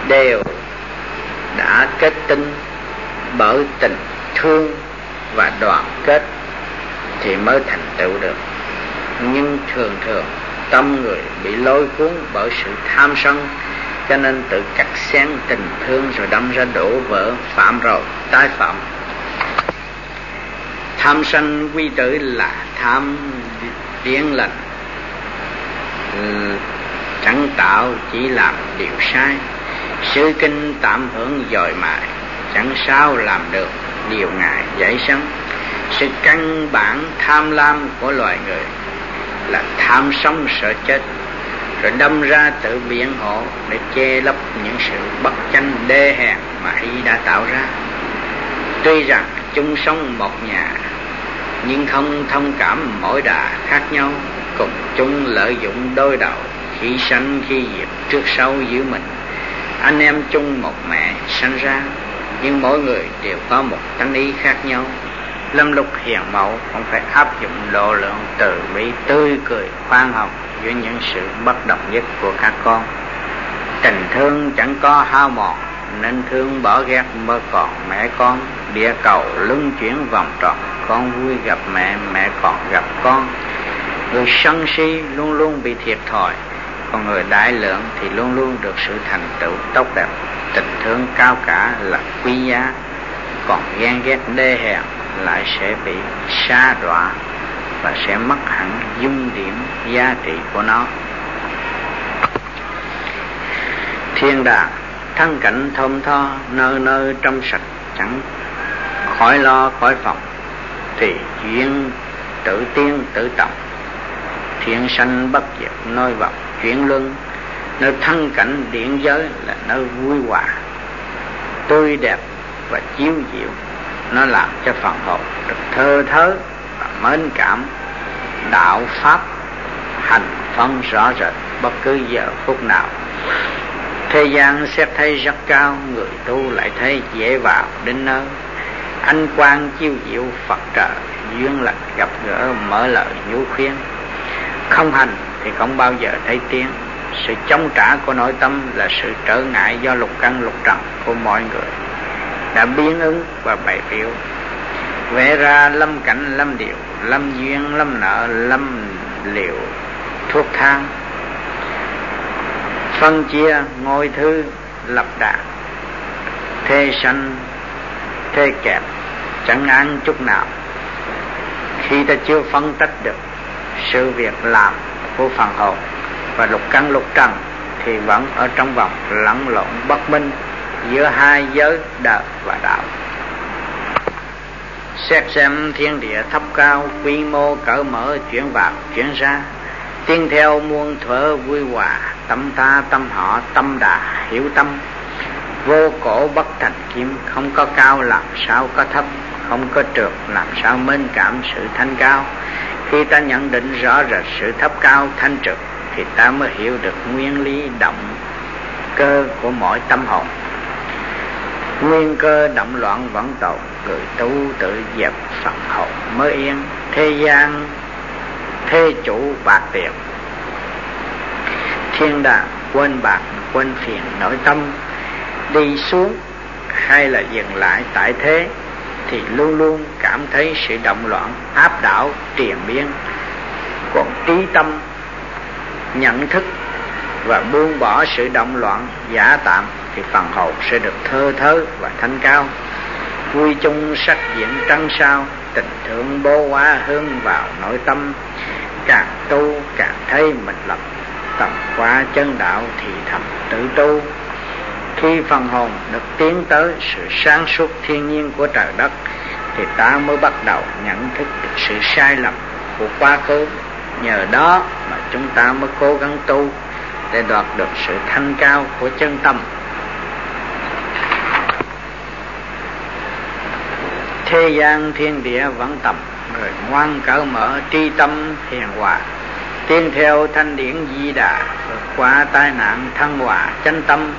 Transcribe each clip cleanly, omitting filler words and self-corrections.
đều đã kết tinh bởi tình thương và đoàn kết thì mới thành tựu được. Nhưng thường thường tâm người bị lôi cuốn bởi sự tham sân, cho nên tự cắt xén tình thương rồi đâm ra đổ vỡ, phạm rồi tái phạm. Tham sân quy tử là tham điển lành, chẳng tạo chỉ làm điều sai. Sư kinh tạm hưởng dòi mài, chẳng sao làm được điều ngài dạy sống. Sự căn bản tham lam của loài người là tham sống sợ chết, rồi đâm ra tự biện hộ để che lấp những sự bất chánh đê hèn mà y đã tạo ra. Tuy rằng chung sống một nhà, nhưng không thông cảm mỗi đà khác nhau, cùng chung lợi dụng đôi đầu, khi sanh khi diệt, trước sau giữ mình. Anh em chung một mẹ sanh ra, nhưng mỗi người đều có một tánh ý khác nhau. Lâm lúc hiền mẫu cũng phải áp dụng độ lượng từ bi, tươi cười khoan hồng với những sự bất đồng nhất của các con. Tình thương chẳng có hao mòn, nên thương bỏ ghét mơ còn mẹ con. Địa cầu luân chuyển vòng tròn, con vui gặp mẹ, mẹ còn gặp con. Người sân si luôn luôn bị thiệt thòi, còn người đại lượng thì luôn luôn được sự thành tựu tốt đẹp. Tình thương cao cả là quý giá, còn ghen ghét đê hèn lại sẽ bị sa đọa và sẽ mất hẳn dung điểm giá trị của nó. Thiên đàng thân cảnh thơm tho, nơi nơi trong sạch, chẳng khỏi lo khỏi phòng, thì duyên tự tiên tự trọng. Thiên sanh bất diệt nơi vọng chuyển luân, nơi thân cảnh điện giới là nơi vui hòa, tươi đẹp và chiếu diệu. Nó làm cho phần hồn được thơ thớ và mến cảm. Đạo pháp hành phân rõ rệt bất cứ giờ phút nào. Thế gian xét thấy rất cao, người tu lại thấy dễ vào đến nơi. Ánh quang chiếu diệu Phật trời, duyên lành gặp gỡ mở lời nhủ khuyên. Không hành thì không bao giờ thấy tiến. Sự chống trả của nội tâm là sự trở ngại do lục căn lục trần của mọi người đã biến ứng và bày biểu, vẽ ra lâm cảnh lâm điều, lâm duyên lâm nợ, lâm liệu thuốc thang, phân chia ngôi thư lập đàn, thê sanh thê kẹp, chẳng an chút nào. Khi ta chưa phân tách được sự việc làm của phần hồn và lục căn lục trần thì vẫn ở trong vòng lẫn lộn bất minh giữa hai giới đời và đạo. Xét xem thiên địa thấp cao, quy mô cỡ mở, chuyển vào chuyển ra, tiên theo muôn thuở vui hòa. Tâm ta tâm họ, tâm đà hiểu tâm, vô cổ bất thành kim. Không có cao làm sao có thấp, không có trượt làm sao mến cảm sự thanh cao. Khi ta nhận định rõ rệt sự thấp cao thanh trượt thì ta mới hiểu được nguyên lý động cơ của mỗi tâm hồn. Nguyên cơ động loạn vẫn tồn, người tu tự dẹp phần hồn mới yên. Thế gian thế chủ bạc tiền, thiên đàng quên bạc quên phiền nội tâm. Đi xuống hay là dừng lại tại thế thì luôn luôn cảm thấy sự động loạn áp đảo triền miên. Còn trí tâm nhận thức và buông bỏ sự động loạn giả tạm thì phần hồn sẽ được thơ thớ và thanh cao. Vui chung sắc diện trăng sao, tình thương bố hóa hương vào nội tâm. Càng tu càng thấy mình lầm, tầm qua chân đạo thì thầm tự tu. Khi phần hồn được tiến tới sự sáng suốt thiên nhiên của trời đất thì ta mới bắt đầu nhận thức được sự sai lầm của quá khứ. Nhờ đó mà chúng ta mới cố gắng tu để đoạt được sự thanh cao của chân tâm. Thế gian thiên địa vẫn tầm, người ngoan cởi mở tri tâm hiền hòa. Tiên theo thanh điển di đà, vượt qua tai nạn thân hòa chánh tâm.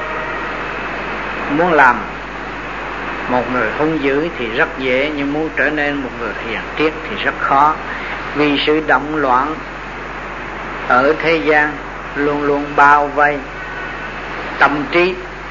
Muốn làm một người hung dữ thì rất dễ, nhưng muốn trở nên một người hiền triết thì rất khó. Vì sự động loạn ở thế gian luôn luôn bao vây tâm trí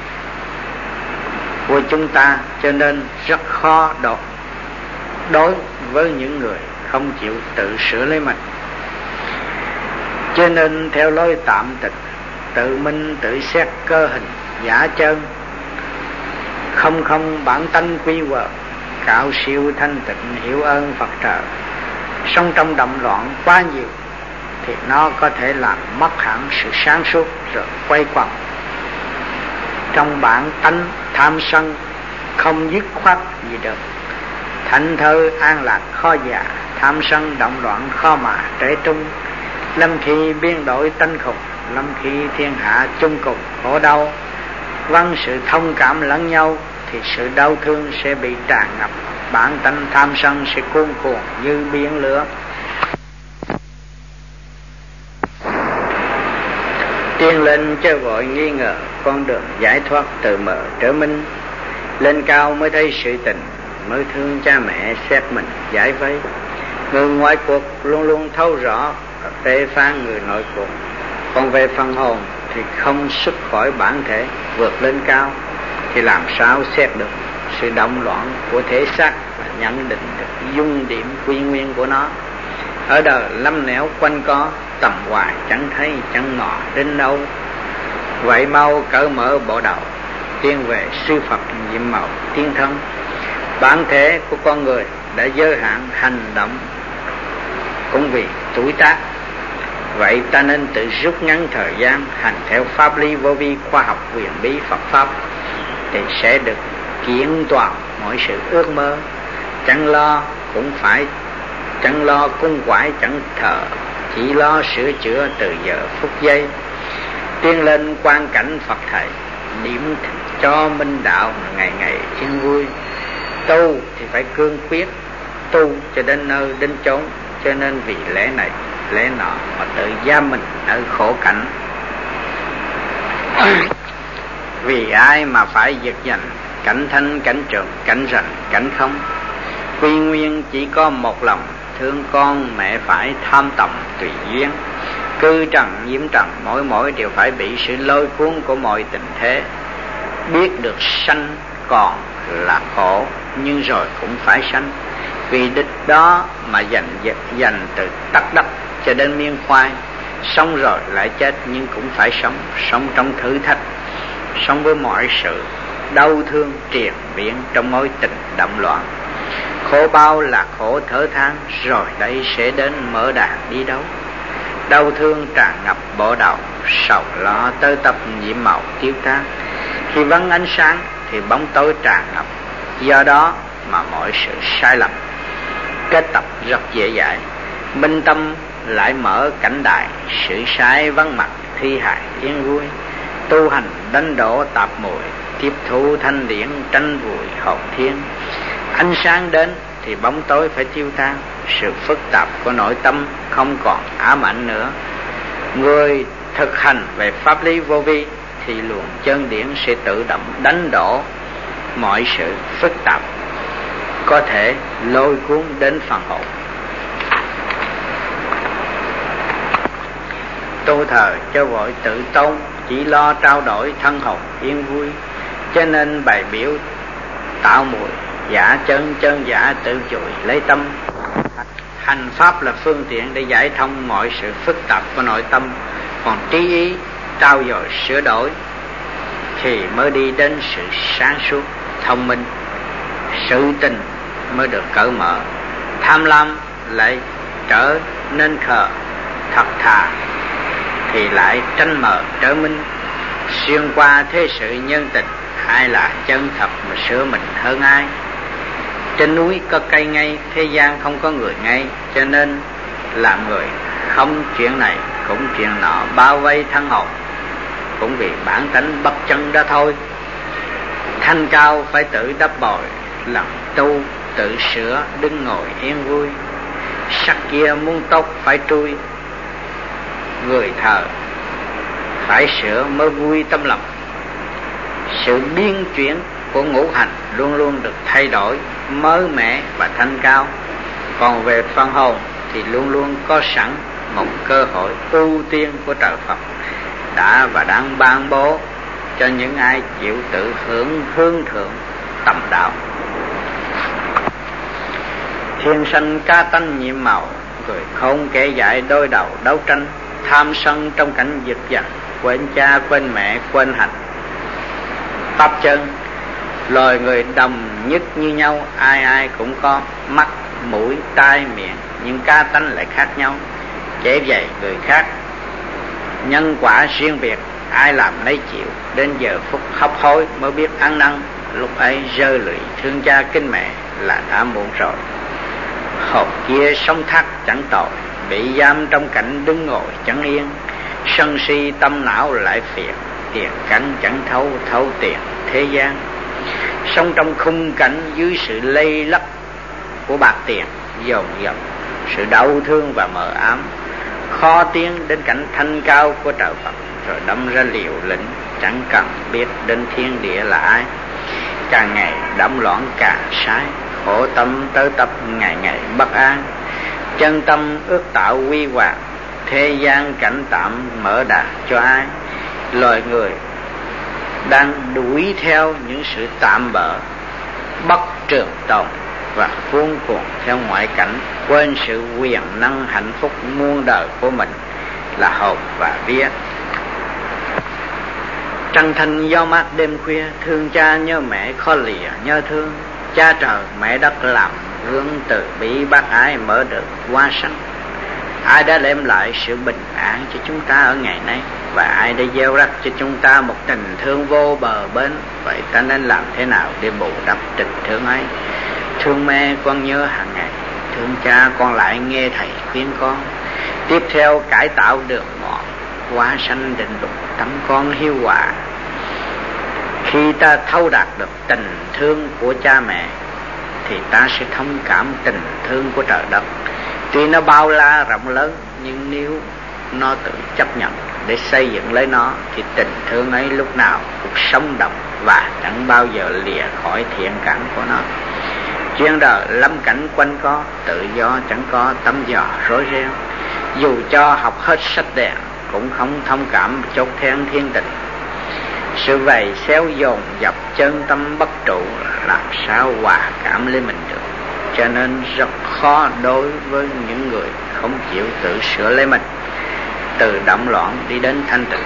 của chúng ta, cho nên rất khó đối với những người không chịu tự sửa lấy mình. Cho nên theo lối tạm tịch, tự minh tự xét cơ hình giả chân, không bản tánh quy quờ, cạo siêu thanh tịnh hiểu ơn Phật trời. Sống trong động loạn quá nhiều thì nó có thể làm mất hẳn sự sáng suốt, rồi quay quẩn trong bản tánh tham sân, không dứt khoát gì được. Thảnh thơi an lạc khó già, tham sân động loạn khó mà trẻ trung. Lâm khi biến đổi tánh khùng, lâm khi thiên hạ chung cùng khổ đau. Vâng sự thông cảm lẫn nhau thì sự đau thương sẽ bị tràn ngập, bản tánh tham sân sẽ cuồn cuộn như biển lửa. Tiên lên cho vội nghi ngờ, con đường giải thoát từ mờ trở minh. Lên cao mới thấy sự tình, mới thương cha mẹ xét mình giải vây. Người ngoài cuộc luôn luôn thấu rõ, phê phán người nội cuộc. Còn về phần hồn thì không xuất khỏi bản thể, vượt lên cao thì làm sao xét được sự động loạn của thể xác và nhận định được dung điểm quy nguyên của nó. Ở đời lâm nẻo quanh co, tầm hoài chẳng thấy chẳng ngọ đến đâu. Vậy mau cởi mở bộ đầu, tiến về sư Phật nhiệm màu tiên thân. Bản thể của con người đã giới hạn hành động cũng vì tuổi tác. Vậy ta nên tự rút ngắn thời gian hành theo pháp lý vô vi khoa học huyền bí Phật pháp, thì sẽ được kiện toàn mọi sự ước mơ. Chẳng lo cung quải chẳng thờ, chỉ lo sửa chữa từ giờ phút giây. Tiến lên quan cảnh Phật thầy, điểm cho minh đạo ngày ngày yên vui. Tu thì phải cương quyết, tu cho đến nơi đến chốn. Cho nên vì lẽ này lẽ nọ mà tự giam mình ở khổ cảnh. Vì ai mà phải giật giành cảnh thanh cảnh trường, cảnh rành cảnh không. Quy nguyên chỉ có một lòng, thương con mẹ phải tham tầm tùy duyên. Cư trần nhiễm trần, mỗi đều phải bị sự lôi cuốn của mọi tình thế. Biết được sanh còn là khổ, nhưng rồi cũng phải sanh. Vì đích đó mà dành từ tắt đất cho đến miên khoai. Sống rồi lại chết nhưng cũng phải sống, sống trong thử thách, sống với mọi sự đau thương triền miên trong mối tình động loạn. Khổ bao là khổ thở than, rồi đây sẽ đến mở đàn đi đâu. Đau thương tràn ngập bộ đầu, sầu lo tơ tập nhiễm màu tiêu tan. Khi vắng ánh sáng thì bóng tối tràn ngập, do đó mà mọi sự sai lầm kết tập rất dễ dãi. Minh tâm lại mở cảnh đại, sự sai vắng mặt thi hài yên vui. Tu hành đánh đổ tạp mùi, tiếp thu thanh điển tranh vùi hồn thiên. Ánh sáng đến thì bóng tối phải tiêu tan, sự phức tạp của nội tâm không còn ám ảnh nữa. Người thực hành về pháp lý vô vi thì luồng chân điển sẽ tự động đánh đổ mọi sự phức tạp có thể lôi cuốn đến phần hồn. Tu thờ cho vội tự tôn, chỉ lo trao đổi thân hồn yên vui. Cho nên bài biểu tạo mùi, giả chân chân giả tự dụi lấy tâm. Hành pháp là phương tiện để giải thông mọi sự phức tạp của nội tâm, còn trí ý trao dồi sửa đổi thì mới đi đến sự sáng suốt thông minh. Sự tình mới được cởi mở, tham lam lại trở nên khờ, thật thà thì lại tranh mờ trở minh. Xuyên qua thế sự nhân tình, ai là chân thật mà sửa mình hơn ai. Trên núi có cây ngay, thế gian không có người ngay. Cho nên làm người không chuyện này cũng chuyện nọ, bao vây thân hồn cũng vì bản tánh bất chân đó thôi. Thanh cao phải tự đắp bồi, lần tu tự sửa đứng ngồi yên vui. Sắc kia muốn tốt phải trui, người thờ phải sửa mới vui tâm lòng. Sự biến chuyển của ngũ hành luôn luôn được thay đổi, mới mẻ và thanh cao. Còn về phần hồn thì luôn luôn có sẵn một cơ hội ưu tiên của trời Phật đã và đang ban bố cho những ai chịu tự hướng thượng tầm đạo. Thiên sanh ca tánh nhiệm màu, người khôn kẻ dại đôi đầu đấu tranh, tham sân trong cảnh giật giật, quên cha quên mẹ quên hành. Pháp chân, loài người đồng nhất như nhau, ai ai cũng có mắt, mũi, tai, miệng, nhưng ca tánh lại khác nhau. Chế vậy người khác, nhân quả riêng biệt, ai làm nấy chịu. Đến giờ phút hấp hối mới biết ăn năn, lúc ấy rơi lụy thương cha kính mẹ là đã muộn rồi. Hồn kia sống thắt chẳng tội, bị giam trong cảnh đứng ngồi chẳng yên. Sân si tâm não lại phiền, tiền cánh chẳng thấu tiền thế gian. Sống trong khung cảnh dưới sự lây lắc của bạc tiền dồn dập, sự đau thương và mờ ám, khó tiến đến cảnh thanh cao của trời Phật, rồi đâm ra liều lĩnh chẳng cần biết đến thiên địa là ai. Càng ngày đắm loạn càng sai, khổ tâm tới tập ngày ngày bất an. Chân tâm ước tạo quy hoàng, thế gian cảnh tạm mở đà cho ai. Loài người đang đuổi theo những sự tạm bợ, bất trường tồn và cuốn cuồng theo ngoại cảnh, quên sự quyền năng hạnh phúc muôn đời của mình là hồn và vía. Trăng thanh gió mát đêm khuya, thương cha nhớ mẹ khó lìa nhớ thương. Cha trời mẹ đất làm gương từ bi bác ái mở được qua sanh. Ai đã đem lại sự bình an cho chúng ta ở ngày nay, và ai đã gieo rắc cho chúng ta một tình thương vô bờ bến. Vậy ta nên làm thế nào để bù đắp tình thương ấy? Thương mẹ con nhớ hàng ngày, thương cha con lại nghe thầy khuyên con. Tiếp theo cải tạo đường mòn, quá sanh định luật tấm con hiếu hòa. Khi ta thấu đạt được tình thương của cha mẹ thì ta sẽ thông cảm tình thương của trời đất. Tuy nó bao la rộng lớn, nhưng nếu nó tự chấp nhận để xây dựng lấy nó thì tình thương ấy lúc nào cũng sống động và chẳng bao giờ lìa khỏi thiện cảm của nó. Chuyên đời lâm cảnh quanh co, tự do chẳng có tấm giò rối reo. Dù cho học hết sách đèn cũng không thông cảm chốt then thiên tình. Sự vầy xéo dồn dập chân tâm bất trụ, làm sao hòa cảm lấy mình được. Cho nên rất khó đối với những người không chịu tự sửa lấy mình, từ động loạn đi đến thanh tịnh.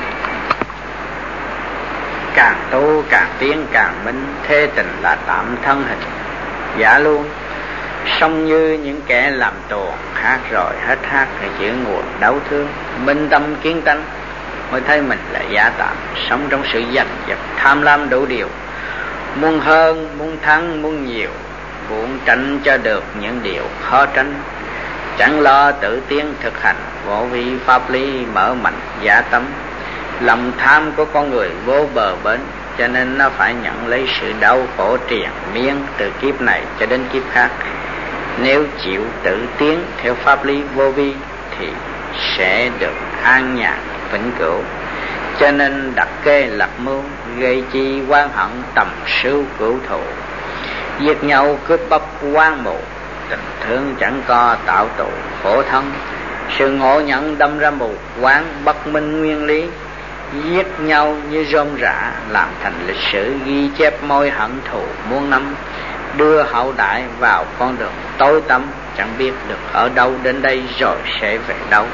Càng tu càng tiến càng minh, thế tình là tạm thân hình giả luôn. Sống như những kẻ làm tuồng, hát rồi hết hát thì chữ nguồn đấu thương. Minh tâm kiến tánh mới thấy mình là giả tạm, sống trong sự giành giật tham lam đủ điều. Muốn hơn, muốn thắng, muốn nhiều, muốn tránh cho được những điều khó tránh. Chẳng lo tự tiến thực hành, vô vi pháp lý mở mạnh giả tâm. Lòng tham của con người vô bờ bến, cho nên nó phải nhận lấy sự đau khổ triền miên từ kiếp này cho đến kiếp khác. Nếu chịu tự tiến theo pháp lý vô vi thì sẽ được an nhàn vĩnh cửu. Cho nên đặt kê lập mưu, gây chi oán hận tầm sưu cửu thù. Giết nhau cướp bóc quan mù, tình thương chẳng co tạo tụ khổ thân. Sự ngộ nhận đâm ra mù quáng bất minh nguyên lý. Giết nhau như rơm rạ, làm thành lịch sử ghi chép mối hận thù muôn năm. Đưa hậu đại vào con đường tối tăm, chẳng biết được ở đâu đến đây rồi sẽ về đâu.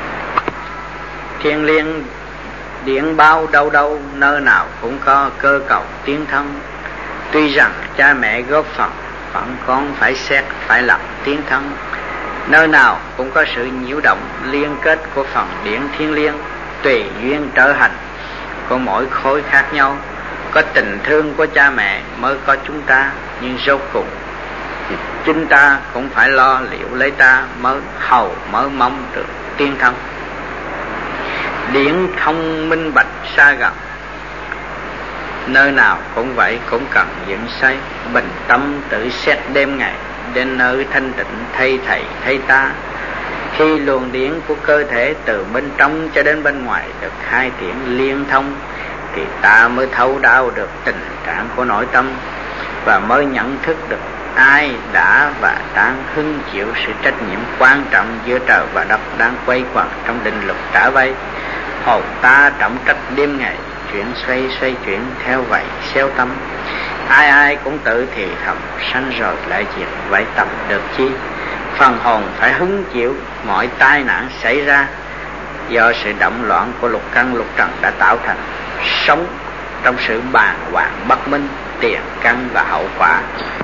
Thiên liêng điện bao đâu đâu, nơi nào cũng có cơ cầu tiến thân. Tuy rằng cha mẹ góp phần, vẫn con phải xét phải lập tiến thân. Nơi nào cũng có sự nhiễu động liên kết của phần điển thiên liêng, tùy duyên trở hành của mỗi khối khác nhau. Có tình thương của cha mẹ mới có chúng ta, nhưng rốt cuộc chính ta cũng phải lo liệu lấy ta mới mong được tiên thân. Điển không minh bạch xa gần, nơi nào cũng vậy, cũng cần dựng xây. Bình tâm tự xét đêm ngày, đến nơi thanh tịnh thay thầy thay ta. Khi luồng điển của cơ thể từ bên trong cho đến bên ngoài được khai triển liên thông, thì ta mới thấu đáo được tình trạng của nội tâm, và mới nhận thức được ai đã và đang hứng chịu sự trách nhiệm quan trọng giữa trời và đất đang quay quẩn trong định luật trả vay. Hồn ta trọng trách đêm ngày, chuyển xoay chuyển theo vậy xeo tâm. Ai ai cũng tự thì thầm, sanh rồi lại diệt, vậy tập được chi? Phần hồn phải hứng chịu mọi tai nạn xảy ra do sự động loạn của lục căn lục trần đã tạo thành, sống trong sự bàng hoàng bất minh, tiền căn và hậu quả.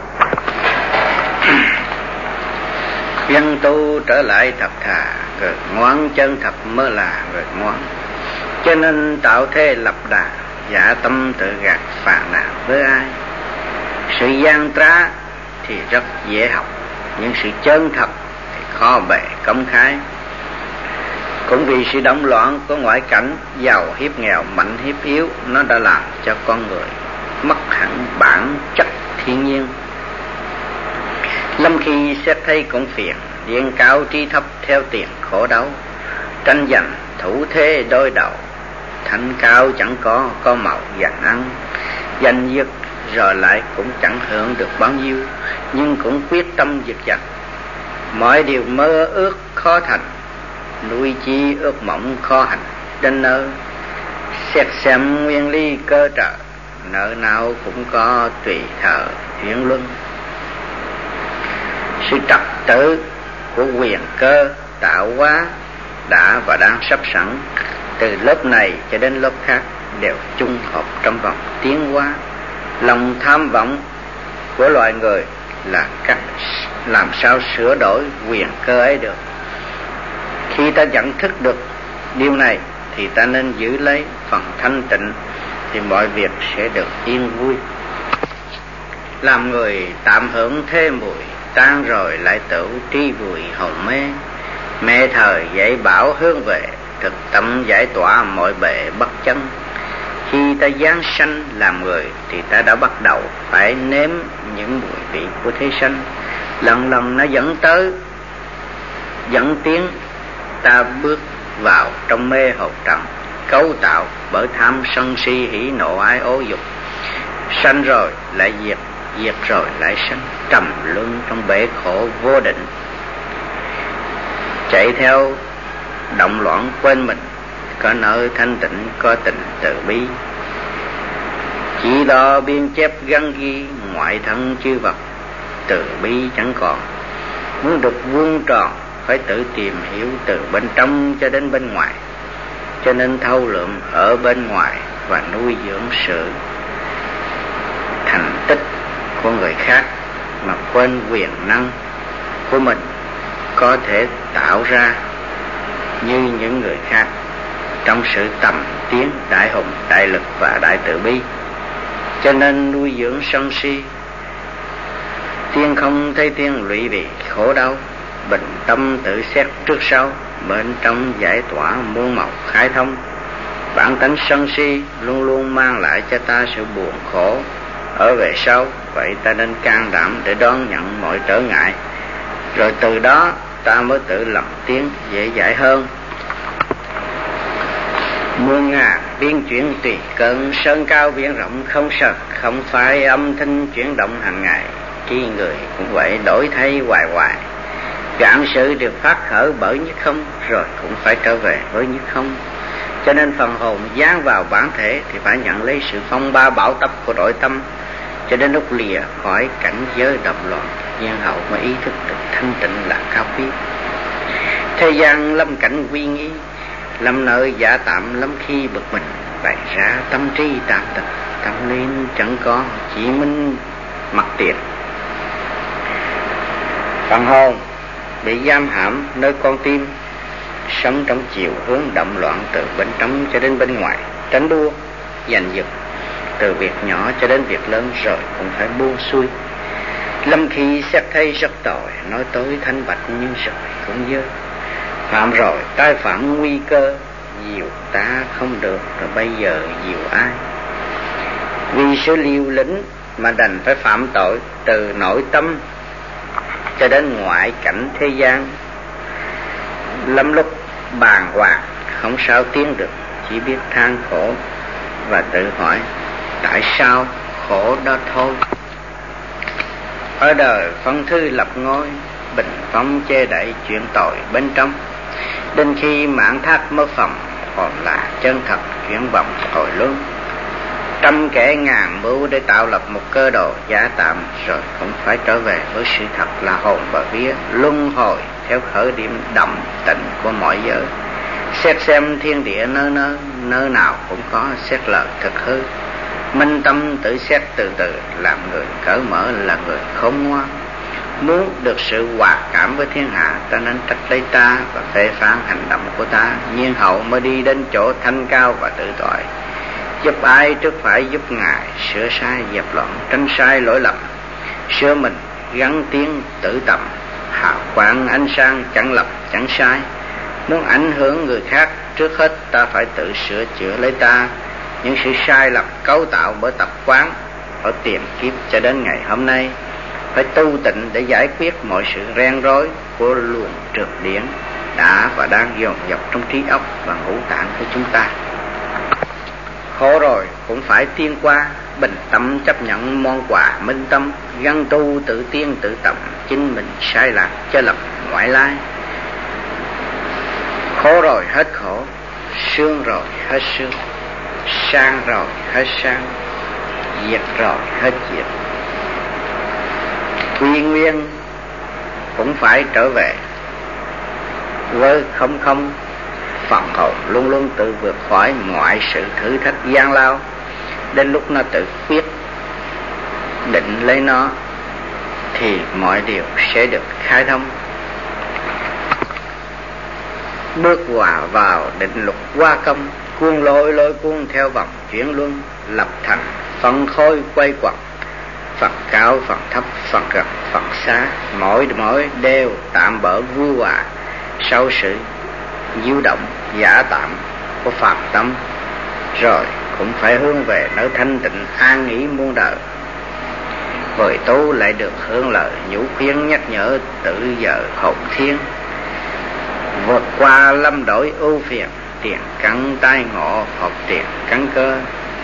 Dân tu trở lại thật thà, người ngoan chân thật mới là người ngoan. Cho nên tạo thế lập đà, giả tâm tự gạt phàn nàn với ai. Sự gian trá thì rất dễ học, nhưng sự chân thật thì khó bề công khai. Cũng vì sự động loạn của ngoại cảnh, giàu hiếp nghèo, mạnh hiếp yếu, nó đã làm cho con người mất hẳn bản chất thiên nhiên. Lâm khi xét thấy cũng phiền, điên cao trí thấp theo tiền khổ đau, tranh giành thủ thế đôi đầu, thanh cao chẳng có màu vàng ăn, giành giật rồi lại cũng chẳng hưởng được bao nhiêu, nhưng cũng quyết tâm giật giật. Mọi điều mơ ước khó thành, nuôi chi ước mộng khó hành, đến nơi xét xem nguyên lý cơ trợ, nợ nào cũng có tùy thờ chuyển luân. Sự trật tự của quyền cơ tạo hóa đã và đang sắp sẵn, từ lớp này cho đến lớp khác đều chung hợp trong vòng tiến hóa. Lòng tham vọng của loài người là cách làm sao sửa đổi quyền cơ ấy được. Khi ta nhận thức được điều này thì ta nên giữ lấy phần thanh tịnh, thì mọi việc sẽ được yên vui. Làm người tạm hưởng thế mùi, tan rồi lại tự tri vùi hồn mê. Mẹ thời dạy bảo hướng về, thực tâm giải tỏa mọi bề bất chân. Khi ta giáng sanh làm người thì ta đã bắt đầu phải nếm những mùi vị của thế sanh. Lần lần nó dẫn tiến ta bước vào trong mê hồn trần, cấu tạo bởi tham sân si hỉ nộ ái ố dục. Sanh rồi lại diệt, diệt rồi lại sanh, trầm luân trong bể khổ vô định. Chạy theo động loạn quên mình, có nơi thanh tịnh có tình từ bi. Chỉ lo biên chép gắn ghi ngoại thân chư vật, từ bi chẳng còn. Muốn được vuông tròn phải tự tìm hiểu từ bên trong cho đến bên ngoài. Cho nên thâu lượm ở bên ngoài và nuôi dưỡng sự thành tích của người khác, mà quên quyền năng của mình có thể tạo ra như những người khác trong sự tầm tiến đại hùng, đại lực và đại từ bi. Cho nên nuôi dưỡng sân si, tiên không thấy tiên lụy vì khổ đau, bình tâm tự xét trước sau, bên trong giải tỏa muôn màu khai thông. Bản tánh sân si luôn luôn mang lại cho ta sự buồn khổ ở về sau, vậy ta nên can đảm để đón nhận mọi trở ngại, rồi từ đó ta mới tự lập tiến dễ dãi hơn. Muôn ngàn biến chuyển tùy cơn, sơn cao biển rộng không sật, không phải âm thanh chuyển động hàng ngày. Khi người cũng vậy đổi thay hoài hoài, vạn sự đều phát khởi bởi nhất không, rồi cũng phải trở về với nhất không. Cho nên phần hồn dán vào bản thể thì phải nhận lấy sự phong ba bão táp của nội tâm, cho đến lúc lìa khỏi cảnh giới động loạn, gian hậu mới ý thức được thanh tịnh là cao quý. Thế gian lâm cảnh quy nghi, lâm nơi giả tạm lắm khi bực mình, bày ra tâm trí tạm tịch, tâm linh chẳng có, chỉ minh mặt tiền. Phần hồn bị giam hãm nơi con tim, sống trong chiều hướng động loạn từ bên trong cho đến bên ngoài, tránh đua, giành giật, từ việc nhỏ cho đến việc lớn rồi cũng phải buông xuôi. Lâm khi xét thấy rất tội, nói tối thanh bạch nhưng rồi cũng dơ. Phạm rồi tái phạm nguy cơ, dìu ta không được, rồi bây giờ dìu ai? Vì sự liều lĩnh mà đành phải phạm tội, từ nội tâm cho đến ngoại cảnh thế gian. Lắm lúc bàng hoàng không sao tiến được, chỉ biết than khổ và tự hỏi tại sao khổ đó thôi. Ở đời phong thư lập ngôi, bình phong che đậy chuyện tội bên trong. Đến khi mãn thác mơ phòng, còn là chân thật chuyển vọng hồi luân. trăm kẻ ngàn mưu để tạo lập một cơ đồ giả tạm, rồi cũng phải trở về với sự thật là hồn và vía luân hồi theo khởi điểm đậm tịnh của mọi giới. Xét xem thiên địa nơi nào cũng có xét lời thực hư. Minh tâm tự xét từ từ, làm người cởi mở là người khôn ngoan. Muốn được sự hòa cảm với thiên hạ, ta nên trách lấy ta và phê phán hành động của ta, nhiên hậu mới đi đến chỗ thanh cao và tự toại. Giúp ai trước phải giúp Ngài, sửa sai dẹp loạn, tránh sai lỗi lầm. Sửa mình gắn tiến tự tầm, hào quang ánh sáng chẳng lập chẳng sai. Muốn ảnh hưởng người khác, trước hết ta phải tự sửa chữa lấy ta. Những sự sai lầm cấu tạo bởi tập quán ở tiền kiếp cho đến ngày hôm nay, phải tu tịnh để giải quyết mọi sự ren rối của luồng trượt điển đã và đang dồn dập trong trí óc và ngũ tạng của chúng ta. Khổ rồi cũng phải tiên qua, bình tâm chấp nhận món quà minh tâm, gắn tu tự tiên tự tầm, chính mình sai lạc cho lập ngoại lai. Khổ rồi hết khổ, sướng rồi hết sướng, sang rồi hết sang, diệt rồi hết diệt. Quy nguyên cũng phải trở về với không. Phần hồn luôn luôn tự vượt khỏi mọi sự thử thách gian lao, đến lúc nó tự quyết định lấy nó thì mọi điều sẽ được khai thông. Bước vào định luật hoa công, cuồng lôi cuồng theo vòng chuyển luân, lập thành phần khối quay quẩn, phần cao phần thấp, phần gần phần xa, mỗi đều tạm bỡ vui hòa. Sau sự diêu động giả tạm của phàm tâm, rồi cũng phải hướng về nơi thanh tịnh an nghỉ muôn đời. Người tu lại được hưởng lợi nhũ khuyên nhắc nhở tự giờ hồn thiên, vượt qua lâm đổi ưu phiền, tiền căn tai ngộ học tiền căn cơ.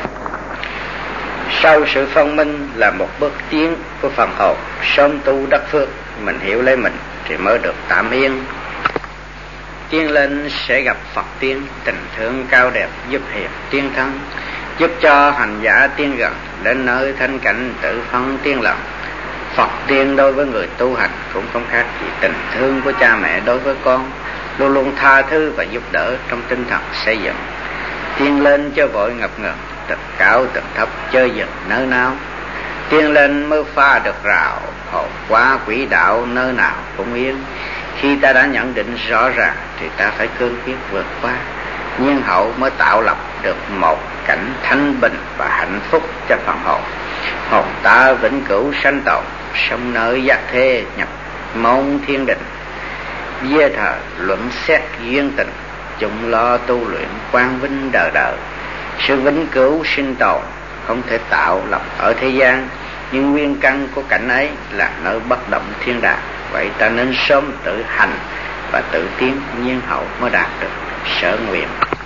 Sau sự phân minh là một bước tiến của phần hồn, sớm tu đắc phước, mình hiểu lấy mình thì mới được tạm yên. Tiến lên sẽ gặp Phật tiên, tình thương cao đẹp giúp hiệp tiên thân, giúp cho hành giả tiên gần đến nơi thanh cảnh tự phân tiên lần. Phật tiên đối với người tu hành cũng không khác gì tình thương của cha mẹ đối với con, luôn luôn tha thứ và giúp đỡ trong tinh thần xây dựng. Tiên lên cho vội ngập ngừng, từng cao từng thấp chơi dần nơi nào. Tiên lên mới pha được rào, hồn qua quỹ đạo nơi nào cũng yên. Khi ta đã nhận định rõ ràng thì ta phải cương quyết vượt qua, nhiên hậu mới tạo lập được một cảnh thanh bình và hạnh phúc cho phần hồn. Hồn ta vĩnh cửu sanh tồn, sống nơi giác thế nhập môn thiên định. Dê thờ luận xét duyên tình, chúng lo tu luyện quang vinh đời đời. Sự vĩnh cửu sinh tồn không thể tạo lập ở thế gian, nhưng nguyên căn của cảnh ấy là nơi bất động thiên đàng. Vậy ta nên sớm tự hành và tự tiến, nhiên hậu mới đạt được sở nguyện.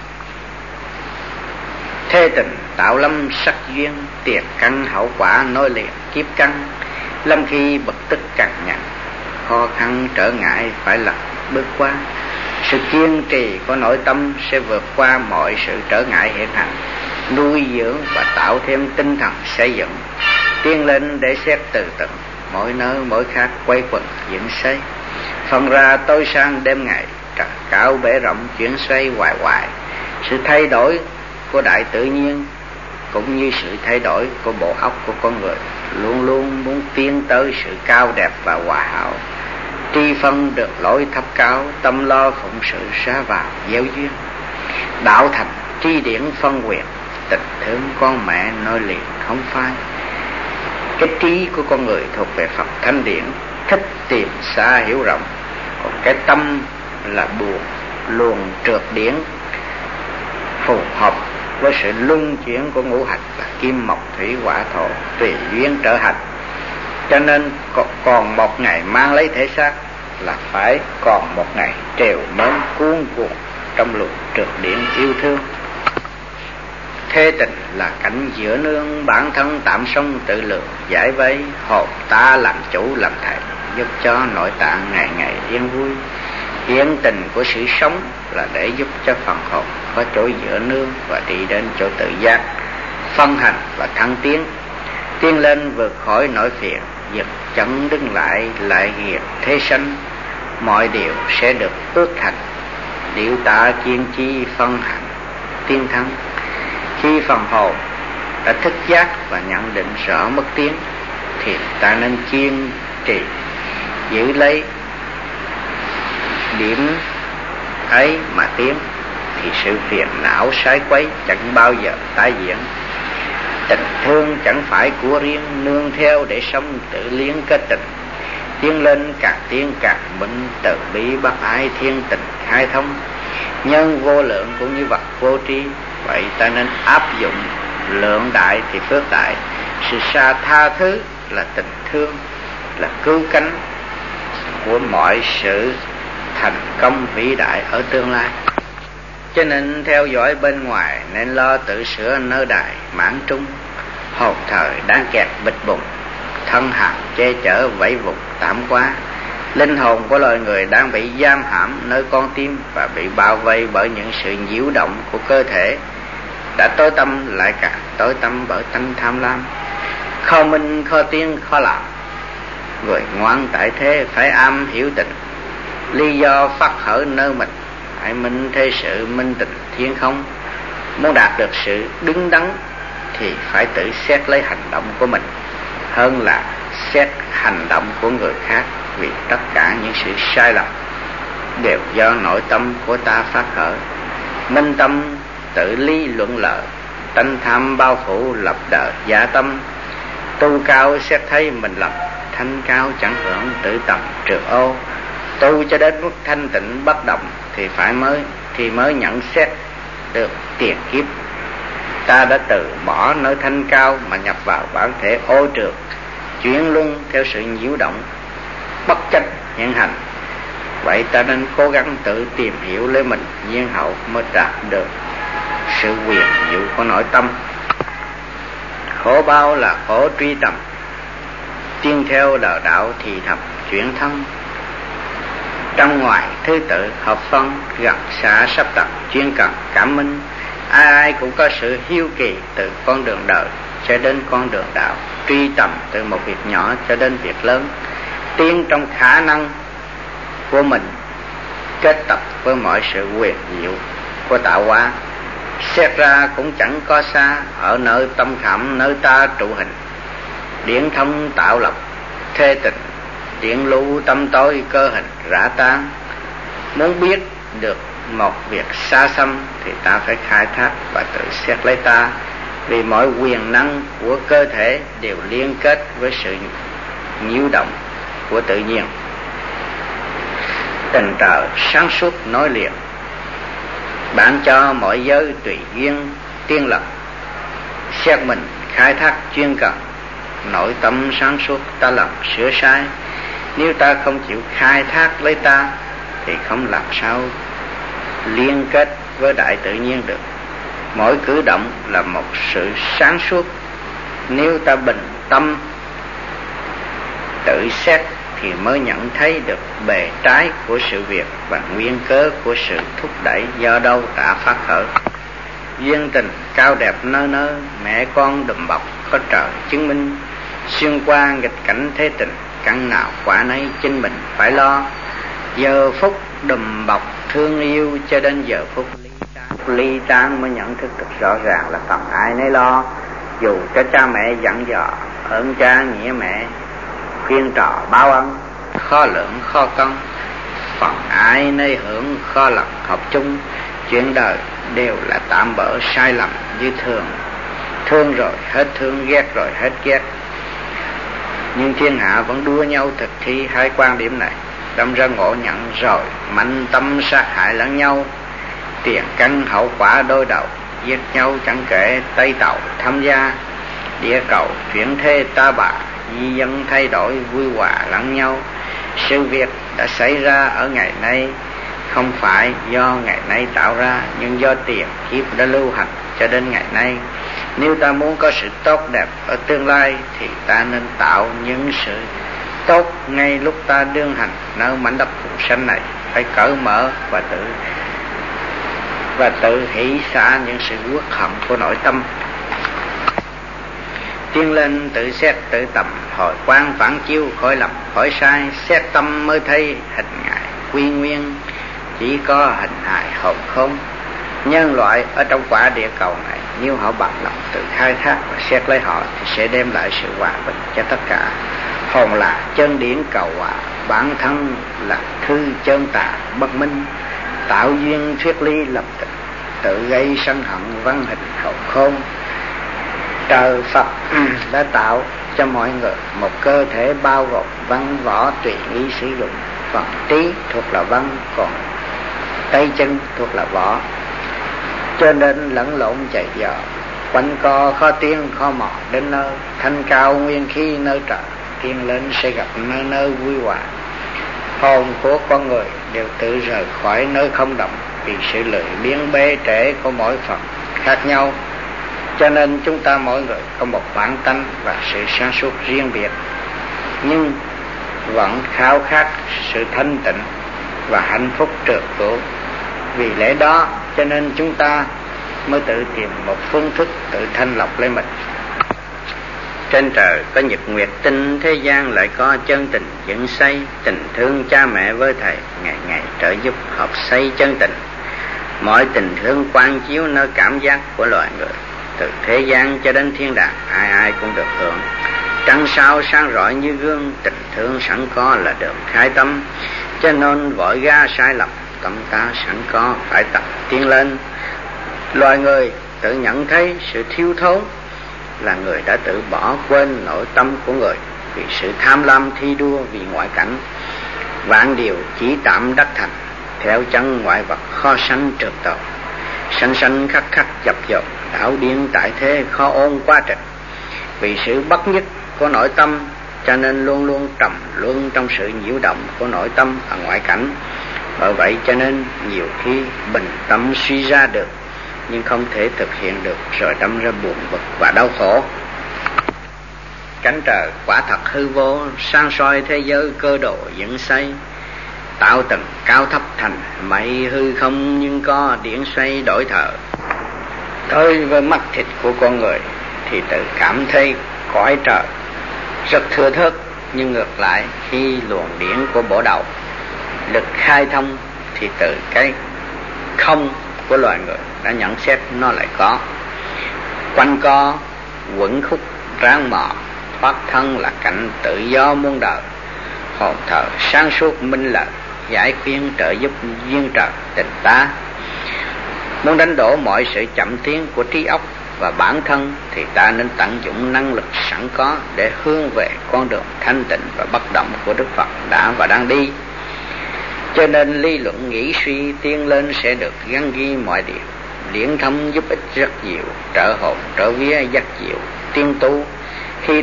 Thế tình tạo lâm sắc duyên, tiền căn hậu quả nối liền kiếp căn. Lâm khi bực tức cằn nhằn, khó khăn trở ngại phải lập bước qua. Sự kiên trì của nội tâm sẽ vượt qua mọi sự trở ngại hiện hành, nuôi dưỡng và tạo thêm tinh thần xây dựng. Tiến lên để xét từ từ, mỗi nơi mỗi khác quay quần dựng xây. Phần ra tối sang đêm ngày, trần cao bể rộng chuyển xoay hoài hoài. Sự thay đổi của đại tự nhiên cũng như sự thay đổi của bộ óc của con người, luôn luôn muốn tiến tới sự cao đẹp và hòa hảo. Tri phân được lối thấp cao, tâm lo phụng sự ra vào gieo duyên. Đạo thành tri điển phân quyền, tình thương con mẹ nối liền không phai. Cái trí của con người thuộc về Phật Thánh Điển, thích tìm xa hiểu rộng. Còn cái tâm là buồn luồng trượt điển, phù hợp với sự luân chuyển của ngũ hành là kim mộc thủy hỏa thổ, tùy duyên trở hành. Cho nên còn một ngày mang lấy thể xác là phải còn một ngày trèo mến cuốn cuồng trong luồng trượt điển yêu thương. Thế tình là cảnh giữa nương, bản thân tạm sống tự lượng giải vây. Hồn ta làm chủ làm thầy, giúp cho nội tạng ngày ngày yên vui. Hiện tình của sự sống là để giúp cho phần hồn có chỗ giữa nương và đi đến chỗ tự giác. phân hành và thăng tiến, tiến lên vượt khỏi nỗi phiền, giật chấn đứng lại hiện thế sanh, mọi điều sẽ được ước thành. Điệu tạ kiên chi phân hành tiến thắng. Khi phần hồn đã thức giác và nhận định rõ mất tiến, thì ta nên kiên trì giữ lấy điểm ấy mà tiến, thì sự phiền não sái quấy chẳng bao giờ tái diễn. Tình thương chẳng phải của riêng, nương theo để sống tự liên kết tình. Tiến lên càng tiến càng minh, từ bi bác ái thiên tình khai thông. Nhân vô lượng cũng như vật vô tri, vậy ta nên áp dụng lượng đại thì phước đại. Sự xa tha thứ là tình thương, là cứu cánh của mọi sự thành công vĩ đại ở tương lai. Cho nên theo dõi bên ngoài nên lo tự sửa nơi đại mãn trung. Hồn thời đang kẹt bịch bùng, thân hàm che chở vẫy vùng tạm quá. Linh hồn của loài người đang bị giam hãm nơi con tim và bị bao vây bởi những sự nhiễu động của cơ thể. Đã tối tâm lại càng tối tâm bởi tánh tham lam. Khó minh, khó tiến, khó làm. Người ngoan tại thế phải am hiểu tình. Lý do phát khởi nơi mình, hãy minh thế sự minh tình thiên không. Muốn đạt được sự đứng đắn thì phải tự xét lấy hành động của mình hơn là xét hành động của người khác, vì tất cả những sự sai lầm đều do nội tâm của ta phát khởi. Minh tâm tự lý luận lợi, tánh tham bao phủ lập đời giả tâm. Tu cao xét thấy mình lầm, thanh cao chẳng hưởng tự tầm trượt ô. Tu cho đến mức thanh tịnh bất động thì mới nhận xét được tiền kiếp. Ta đã từ bỏ nơi thanh cao mà nhập vào bản thể ô trượt, chuyển luân theo sự nhiễu động bất chấp hiện hành. Vậy ta nên cố gắng tự tìm hiểu lấy mình, nhiên hậu mới đạt được sự quyền diệu của nội tâm. Khổ bao là khổ truy tầm, tiên theo đời đạo thì thầm chuyển thân. Trong ngoài thứ tự hợp phân, gần xa sắp tập chuyên cần cảm minh. Ai cũng có sự hiếu kỳ từ con đường đời cho đến con đường đạo, truy tầm từ một việc nhỏ cho đến việc lớn, tiến trong khả năng của mình, kết tập với mọi sự quyền diệu của tạo hóa. Xét ra cũng chẳng có xa, ở nơi tâm khảm nơi ta trụ hình. Điển thông tạo lập thê tình, điển lưu tâm tối cơ hình rã tan. Muốn biết được một việc xa xăm thì ta phải khai thác và tự xét lấy ta, vì mọi quyền năng của cơ thể đều liên kết với sự nhiễu động của tự nhiên. Tình trời sáng suốt nối liền, bạn cho mọi giới tùy duyên tiên lập. Xét mình khai thác chuyên cần, nội tâm sáng suốt ta làm sửa sai. Nếu ta không chịu khai thác lấy ta thì không làm sao liên kết với đại tự nhiên được. Mỗi cử động là một sự sáng suốt. Nếu ta bình tâm tự xét thì mới nhận thấy được bề trái của sự việc và nguyên cớ của sự thúc đẩy do đâu đã phát khởi. Duyên tình cao đẹp nơi nơi, mẹ con đùm bọc có trời chứng minh. Xuyên qua nghịch cảnh thế tình, căn nào quả nấy chính mình phải lo. Giờ phút đùm bọc thương yêu cho đến giờ phút ly tan mới nhận thức được rõ ràng là phần ai nấy lo. Dù cho cha mẹ dặn dò, ơn cha nghĩa mẹ, khuyên trò báo ân, khó lượng khó cân, phần ai nấy hưởng khó lòng học chung. Chuyện đời đều là tạm bỡ sai lầm như thường, thương rồi hết thương, ghét rồi hết ghét. Nhưng thiên hạ vẫn đua nhau thực thi hai quan điểm này, đâm ra ngộ nhận rồi mạnh tâm sát hại lẫn nhau. Tiền căn hậu quả đối đầu, giết nhau chẳng kể Tây Tàu tham gia. Địa cầu chuyển thế ta bà, di dân thay đổi vui hòa lẫn nhau. Sự việc đã xảy ra ở ngày nay không phải do ngày nay tạo ra, nhưng do tiền kiếp đã lưu hành cho đến ngày nay. Nếu ta muốn có sự tốt đẹp ở tương lai thì ta nên tạo những sự tốt ngay lúc ta đương hành nơi mảnh đất phù sanh này. Phải cởi mở và tự hỷ xả những sự uất hận của nội tâm. Tiến lên tự xét tự tầm, hồi quang phản chiếu khỏi lầm khỏi sai, xét tâm mới thấy hình ngài quy nguyên, chỉ có hình hài hồn không. Nhân loại ở trong quả địa cầu này, nếu họ bằng lòng tự khai thác và xét lấy họ thì sẽ đem lại sự hòa bình cho tất cả. Hồn là chân điển cầu hòa, bản thân là thư chân tà bất minh, tạo duyên thuyết lý lập tịch, tự gây sân hận văn hình hậu khôn. Trời Phật đã tạo cho mọi người một cơ thể bao gồm văn võ tùy ý sử dụng. Phần trí thuộc là văn, còn tay chân thuộc là võ, cho nên lẫn lộn chạy dò, quanh co khó tiến khó mò đến nơi. Thanh cao nguyên khí nơi trời, tiến lên sẽ gặp nơi nơi vui hòa. Hồn của con người đều tự rời khỏi nơi không động, vì sự lười biếng bê trễ của mỗi phần khác nhau, cho nên chúng ta mỗi người có một bản tánh và sự sáng suốt riêng biệt, nhưng vẫn khao khát sự thanh tịnh và hạnh phúc trượt của. Vì lẽ đó cho nên chúng ta mới tự tìm một phương thức tự thanh lọc lấy mình. Trên trời có nhật nguyệt tinh, thế gian lại có chân tình dựng xây. Tình thương cha mẹ với thầy, ngày ngày trợ giúp hợp xây chân tình. Mọi tình thương quang chiếu nơi cảm giác của loài người, từ thế gian cho đến thiên đàng, ai ai cũng được hưởng. Trăng sao sáng rọi như gương, tình thương sẵn có là đường khai tâm, cho nên vội ga sai lầm, tâm ta sẵn có phải tập tiến lên. Loài người tự nhận thấy sự thiếu thốn là người đã tự bỏ quên nội tâm của người, vì sự tham lam thi đua vì ngoại cảnh. Vạn điều chỉ tạm đắc thành, theo chân ngoại vật khó sanh trượt tàu. Sanh sanh khắc khắc dập dồn, đảo điên tại thế khó ôn quá trình. Vì sự bất nhất của nội tâm, cho nên luôn luôn trầm luân trong sự nhiễu động của nội tâm và ngoại cảnh. Bởi vậy cho nên nhiều khi bình tâm suy ra được, nhưng không thể thực hiện được, rồi đâm ra buồn bực và đau khổ. Cánh trời quả thật hư vô, sang soi thế giới cơ đồ dựng xây, tạo tầng cao thấp thành mây hư không, nhưng có điển xoay đổi thở. Tới với mắt thịt của con người thì tự cảm thấy cõi trời rất thưa thớt, nhưng ngược lại khi luồng điển của bộ đầu lực khai thông thì từ cái không của loài người đã nhận xét nó lại có. Quanh co quẩn khúc ráng mò, thoát thân là cảnh tự do muôn đời. Hồn thờ sáng suốt minh lợi, giải khuyên trợ giúp duyên trời tình ta. Muốn đánh đổ mọi sự chậm tiến của trí óc và bản thân thì ta nên tận dụng năng lực sẵn có để hướng về con đường thanh tịnh và bất động của Đức Phật đã và đang đi. Cho nên lý luận nghĩ suy tiến lên sẽ được gắn ghi mọi điều, liễn thông giúp ích rất nhiều, trợ hồn trợ vía dắt dịu tiên tu. Khi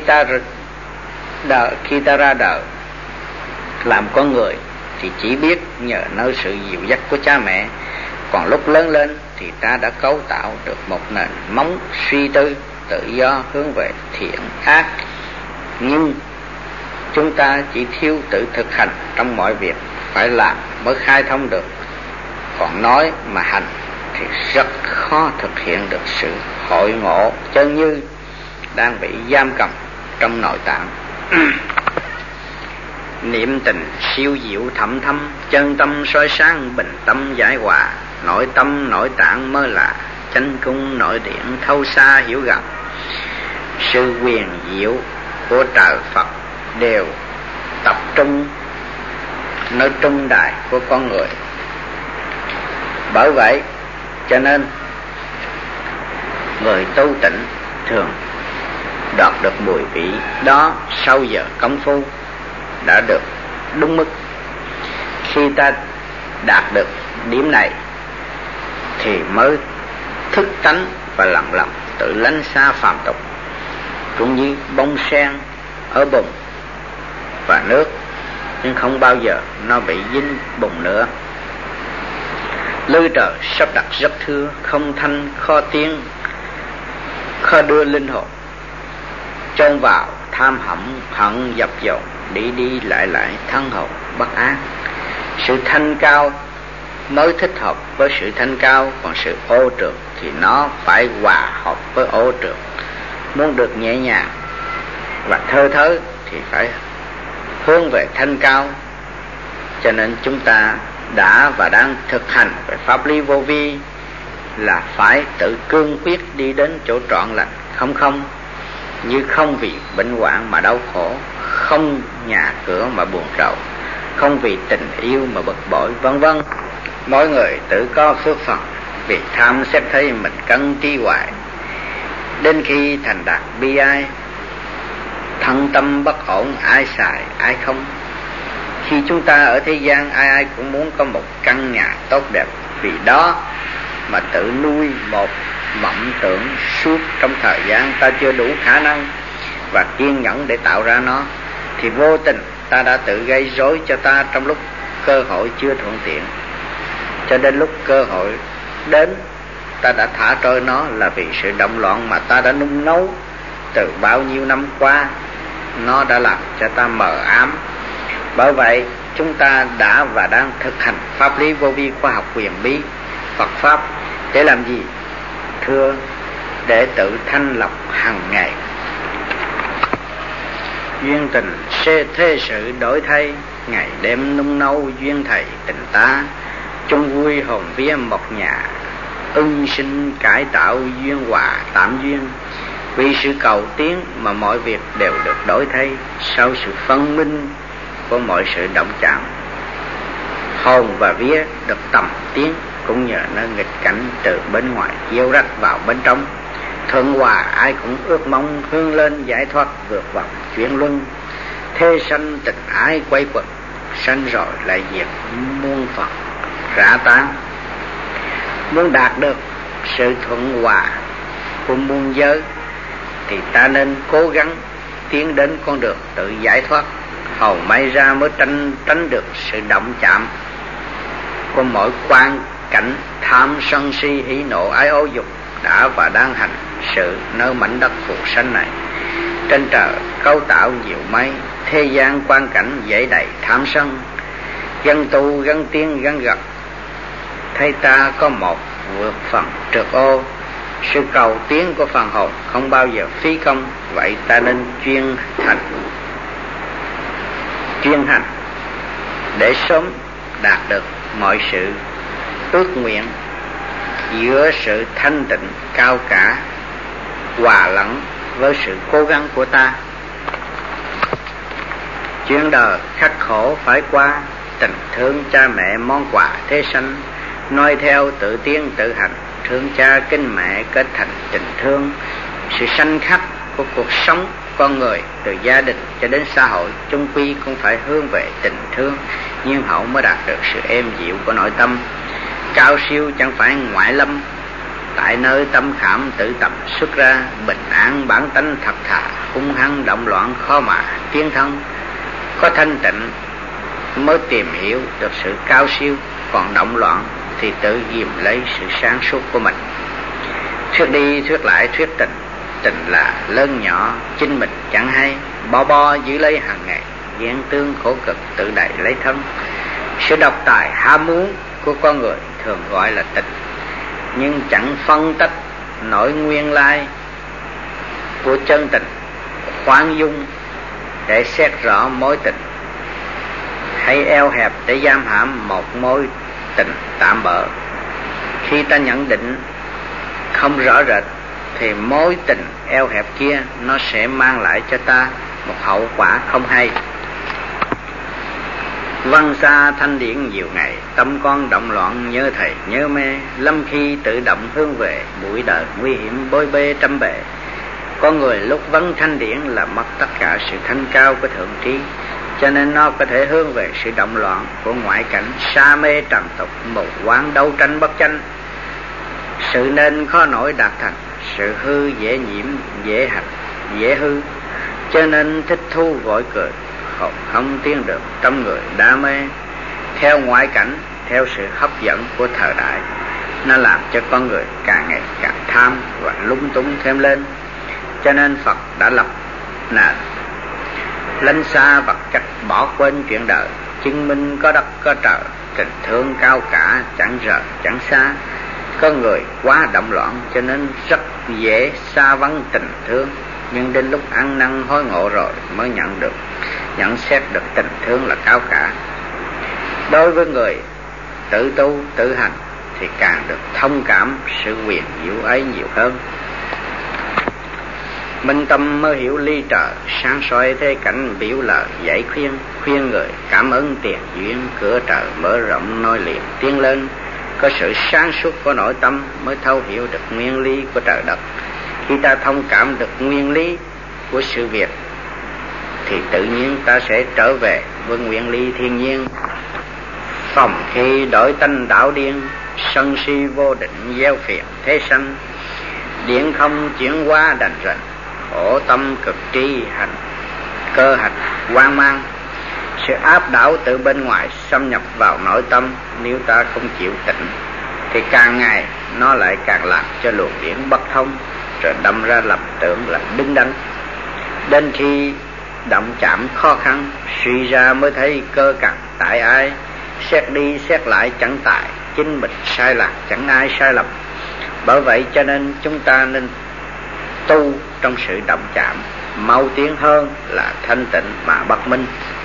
ta ra đời làm con người thì chỉ biết nhờ nơi sự dìu dắt của cha mẹ, còn lúc lớn lên thì ta đã cấu tạo được một nền móng suy tư tự do hướng về thiện ác. Nhưng chúng ta chỉ thiếu tự thực hành trong mọi việc, phải làm mới khai thông được, còn nói mà hành thì rất khó thực hiện được sự hội ngộ, chân như đang bị giam cầm trong nội tạng. Niệm tình siêu diệu thậm thâm, chân tâm soi sáng bình tâm giải hòa. Nội tâm nội tạng mới là chánh cung nội điện, thâu xa hiểu gần. Sự quyền diệu của trời Phật đều tập trung nơi trung đài của con người. Bởi vậy cho nên người tu tịnh thường đoạt được mùi vị đó sau giờ công phu đã được đúng mức. Khi ta đạt được điểm này thì mới thức tánh và lặng lặng tự lánh xa phàm tục, cũng như bông sen ở bùn và nước, nhưng không bao giờ nó bị dính bùn nữa. Lư trời sắp đặt rất thưa, không thanh khó tiến, khó đưa linh hồn chôn vào tham hận dập dồn, đi đi lại lại thân hồn bất an. Sự thanh cao mới thích hợp với sự thanh cao, còn sự ô trượt thì nó phải hòa hợp với ô trượt. Muốn được nhẹ nhàng và thơ thớ thì phải hướng về thanh cao. Cho nên chúng ta đã và đang thực hành về pháp lý vô vi là phải tự cương quyết đi đến chỗ trọn lành không không, như không vì bệnh hoạn mà đau khổ, không nhà cửa mà buồn rầu, không vì tình yêu mà bực bội, vân vân. Mỗi người tự có phước phần, vì tham xét thấy mình cân tri hoài, đến khi thành đạt bi ai, thân tâm bất ổn, ai xài ai không. Khi chúng ta ở thế gian, ai ai cũng muốn có một căn nhà tốt đẹp, vì đó mà tự nuôi một vọng tưởng suốt trong thời gian ta chưa đủ khả năng và kiên nhẫn để tạo ra nó, thì vô tình ta đã tự gây rối cho ta trong lúc cơ hội chưa thuận tiện. Cho đến lúc cơ hội đến, ta đã thả trôi nó, là vì sự động loạn mà ta đã nung nấu từ bao nhiêu năm qua. Nó đã làm cho ta mờ ám. Bởi vậy chúng ta đã và đang thực hành pháp lý vô vi khoa học huyền bí Phật pháp để làm gì? Thưa, để tự thanh lọc hàng ngày. Duyên tình thế sự đổi thay, ngày đêm nung nấu duyên thầy tình ta, chung vui hồn vía một nhà, ưng sinh cải tạo duyên hòa tạm duyên. Vì sự cầu tiến mà mọi việc đều được đổi thay, sau sự phân minh của mọi sự động chạm, hồn và vía được tầm tiến, cũng nhờ nơi nghịch cảnh từ bên ngoài gieo rắc vào bên trong. Thuận hòa ai cũng ước mong hướng lên giải thoát, vượt vào chuyển luân. Thế sanh tình ái quay quẩn, sanh rồi lại diệt muôn Phật rã tán. Muốn đạt được sự thuận hòa của muôn giới thì ta nên cố gắng tiến đến con đường tự giải thoát, hầu may ra mới tránh được sự động chạm của mỗi quan cảnh tham sân si hỉ nộ ái ố dục đã và đang hành sự nơi mảnh đất phù sanh này. Trên trời cấu tạo nhiều mây, thế gian quan cảnh dễ đầy tham sân, gân tu gân tiên gân gật, thấy ta có một vượt phần trượt ô. Sự cầu tiến của phần hồn không bao giờ phí công, vậy ta nên chuyên hành để sớm đạt được mọi sự ước nguyện. Giữa sự thanh tịnh cao cả hòa lẫn với sự cố gắng của ta, chuyện đời khắc khổ phải qua, tình thương cha mẹ món quà thế sanh. Nói theo tự tiến tự hành, thương cha kính mẹ kết thành tình thương. Sự sanh khắc của cuộc sống con người, từ gia đình cho đến xã hội, chung quy cũng phải hướng về tình thương, nhưng hậu mới đạt được sự êm dịu của nội tâm. Cao siêu chẳng phải ngoại lâm, tại nơi tâm khảm tự tập xuất ra. Bình an bản tánh thật thà, hung hăng động loạn khó mà tiến thân. Có thanh tịnh mới tìm hiểu được sự cao siêu, còn động loạn thì tự ghìm lấy sự sáng suốt của mình. Thuyết đi thuyết lại thuyết tình, tình là lớn nhỏ chính mình chẳng hay, bo giữ lấy hàng ngày, ghen tương khổ cực tự đẩy lấy thân. Sự độc tài ham muốn của con người thường gọi là tình, nhưng chẳng phân tách nổi nguyên lai của chân tình, khoan dung để xét rõ mối tình, hay eo hẹp để giam hãm một mối tình tạm bợ. Khi ta nhận định không rõ rệt thì mối tình eo hẹp kia nó sẽ mang lại cho ta một hậu quả không hay. Văn xa thanh điển nhiều ngày, tâm con động loạn nhớ thầy nhớ mê. Lâm khi tự động hướng về, bụi đời nguy hiểm bối bê trăm bề. Con người lúc vắng thanh điển là mất tất cả sự thanh cao của thượng trí, cho nên nó có thể hướng về sự động loạn của ngoại cảnh, sa mê trần tục, mù quáng đấu tranh bất chánh. Sự nên khó nổi đạt thành, sự hư dễ nhiễm, dễ hành, dễ hư, cho nên thích thu vội cười, không tiến được trong người đam mê. Theo ngoại cảnh, theo sự hấp dẫn của thời đại, nó làm cho con người càng ngày càng tham và lung tung thêm lên. Cho nên Phật đã lập nền lánh xa vật chất, bỏ quên chuyện đời, chứng minh có đất có trời, tình thương cao cả chẳng rời chẳng xa. Có người quá động loạn cho nên rất dễ xa vắng tình thương, nhưng đến lúc ăn năn hối ngộ rồi mới nhận xét được tình thương là cao cả. Đối với người tự tu tự hành thì càng được thông cảm sự quyền diệu ấy nhiều hơn. Minh tâm mới hiểu ly trợ, sáng soi thế cảnh biểu lời dạy khuyên người cảm ứng tiền duyên, cửa trời mở rộng nối liền tiến lên. Có sự sáng suốt của nội tâm mới thấu hiểu được nguyên lý của trời đất. Khi ta thông cảm được nguyên lý của sự việc thì tự nhiên ta sẽ trở về với nguyên lý thiên nhiên. Phòng khi đổi tánh đảo điên, sân si vô định gieo phiền thế sanh. Điện không chuyển hóa đành rành, khổ tâm cực tri hành cơ hạch hoang mang. Sự áp đảo từ bên ngoài xâm nhập vào nội tâm, nếu ta không chịu tĩnh thì càng ngày nó lại càng làm cho luồng điển bất thông, rồi đâm ra lầm tưởng là đứng đắn. Đến khi động chạm khó khăn, suy ra mới thấy cơ cằn tại ai. Xét đi xét lại chẳng tại chính mình sai lạc, chẳng ai sai lầm. Bởi vậy cho nên chúng ta nên tu trong sự động chạm, mau tiến hơn là thanh tịnh mà bất minh.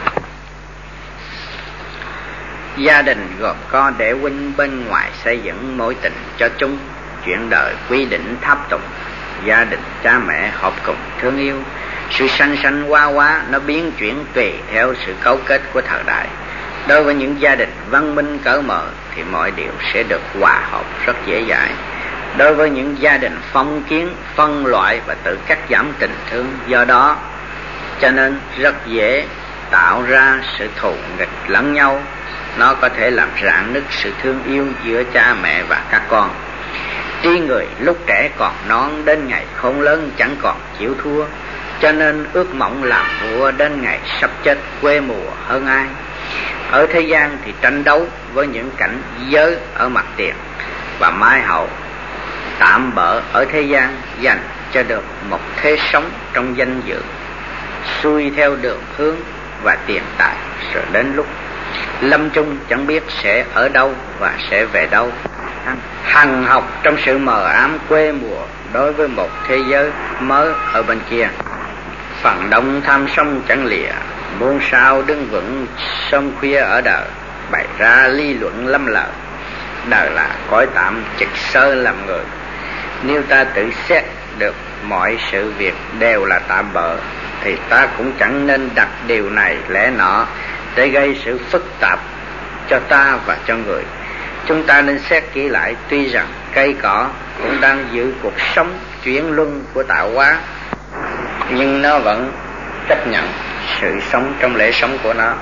Gia đình gồm có đệ huynh bên ngoài xây dựng mối tình cho chúng, chuyện đời quy định tháp tùng. Gia đình cha mẹ hợp cùng thương yêu, sự sanh sanh hoa nó biến chuyển tùy theo sự cấu kết của thời đại. Đối với những gia đình văn minh cởi mở thì mọi điều sẽ được hòa hợp rất dễ dãi. Đối với những gia đình phong kiến, phân loại và tự cắt giảm tình thương, do đó cho nên rất dễ tạo ra sự thù nghịch lẫn nhau. Nó có thể làm rạn nứt sự thương yêu giữa cha mẹ và các con. Trí người lúc trẻ còn non, đến ngày khôn lớn chẳng còn chịu thua, cho nên ước mộng làm vua, đến ngày sắp chết quê mùa hơn ai. Ở thế gian thì tranh đấu với những cảnh giới ở mặt tiền, và mai hậu tạm bỡ ở thế gian dành cho được một thế sống trong danh dự, xuôi theo đường hướng và tiền tài, rồi đến lúc lâm chung chẳng biết sẽ ở đâu và sẽ về đâu. Hằng học trong sự mờ ám quê mùa đối với một thế giới mới ở bên kia. Phần đông tham sông chẳng lìa, muôn sao đứng vững sớm khuya ở đời, bày ra lý luận lâm lợi. Đời là cõi tạm trực sơ làm người. Nếu ta tự xét được mọi sự việc đều là tạm bợ thì ta cũng chẳng nên đặt điều này lẽ nọ để gây sự phức tạp cho ta và cho người. Chúng ta nên xét kỹ lại, tuy rằng cây cỏ cũng đang giữ cuộc sống chuyển luân của tạo hóa, nhưng nó vẫn chấp nhận sự sống trong lễ sống của nó.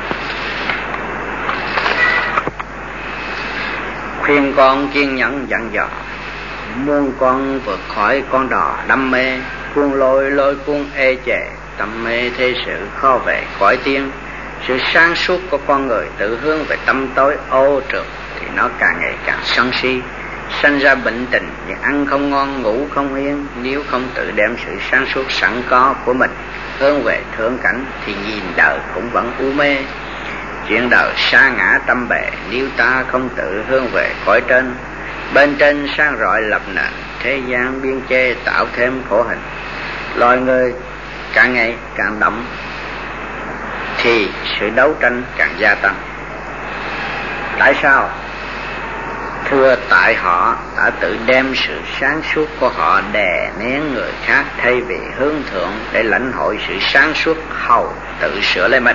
Khuyên con kiên nhẫn dặn dò, muôn con vượt khỏi con đò đam mê, cuốn lôi cuốn ê chề, tâm mê thế sự khó về cõi tiên. Sự sáng suốt của con người tự hướng về tâm tối ô trượt thì nó càng ngày càng sân si, sanh ra bệnh tình như ăn không ngon ngủ không yên. Nếu không tự đem sự sáng suốt sẵn có của mình hướng về thượng cảnh thì nhìn đời cũng vẫn u mê. Chuyện đời sa ngã tâm bề, nếu ta không tự hướng về cõi trên, bên trên sáng rọi lập nền, thế gian biên chê tạo thêm khổ hình. Loài người càng ngày càng đậm thì sự đấu tranh càng gia tăng. Tại sao? Thưa, tại họ đã tự đem sự sáng suốt của họ đè nén người khác, thay vì hướng thượng để lãnh hội sự sáng suốt hầu tự sửa lấy mình.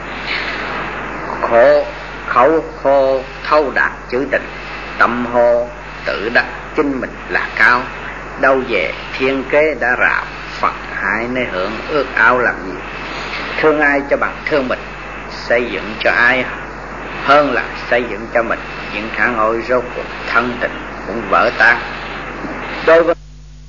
Khẩu khô thâu đạt chữ tình, tâm hô tự đắc chính mình là cao. Đâu về thiên kế đã rào, Phật hại nơi hưởng ước ao làm gì. Thương ai cho bằng thương mình, xây dựng cho ai hơn là xây dựng cho mình. Những khả ngôi rốt cuộc thân tình cũng vỡ tan. Đối với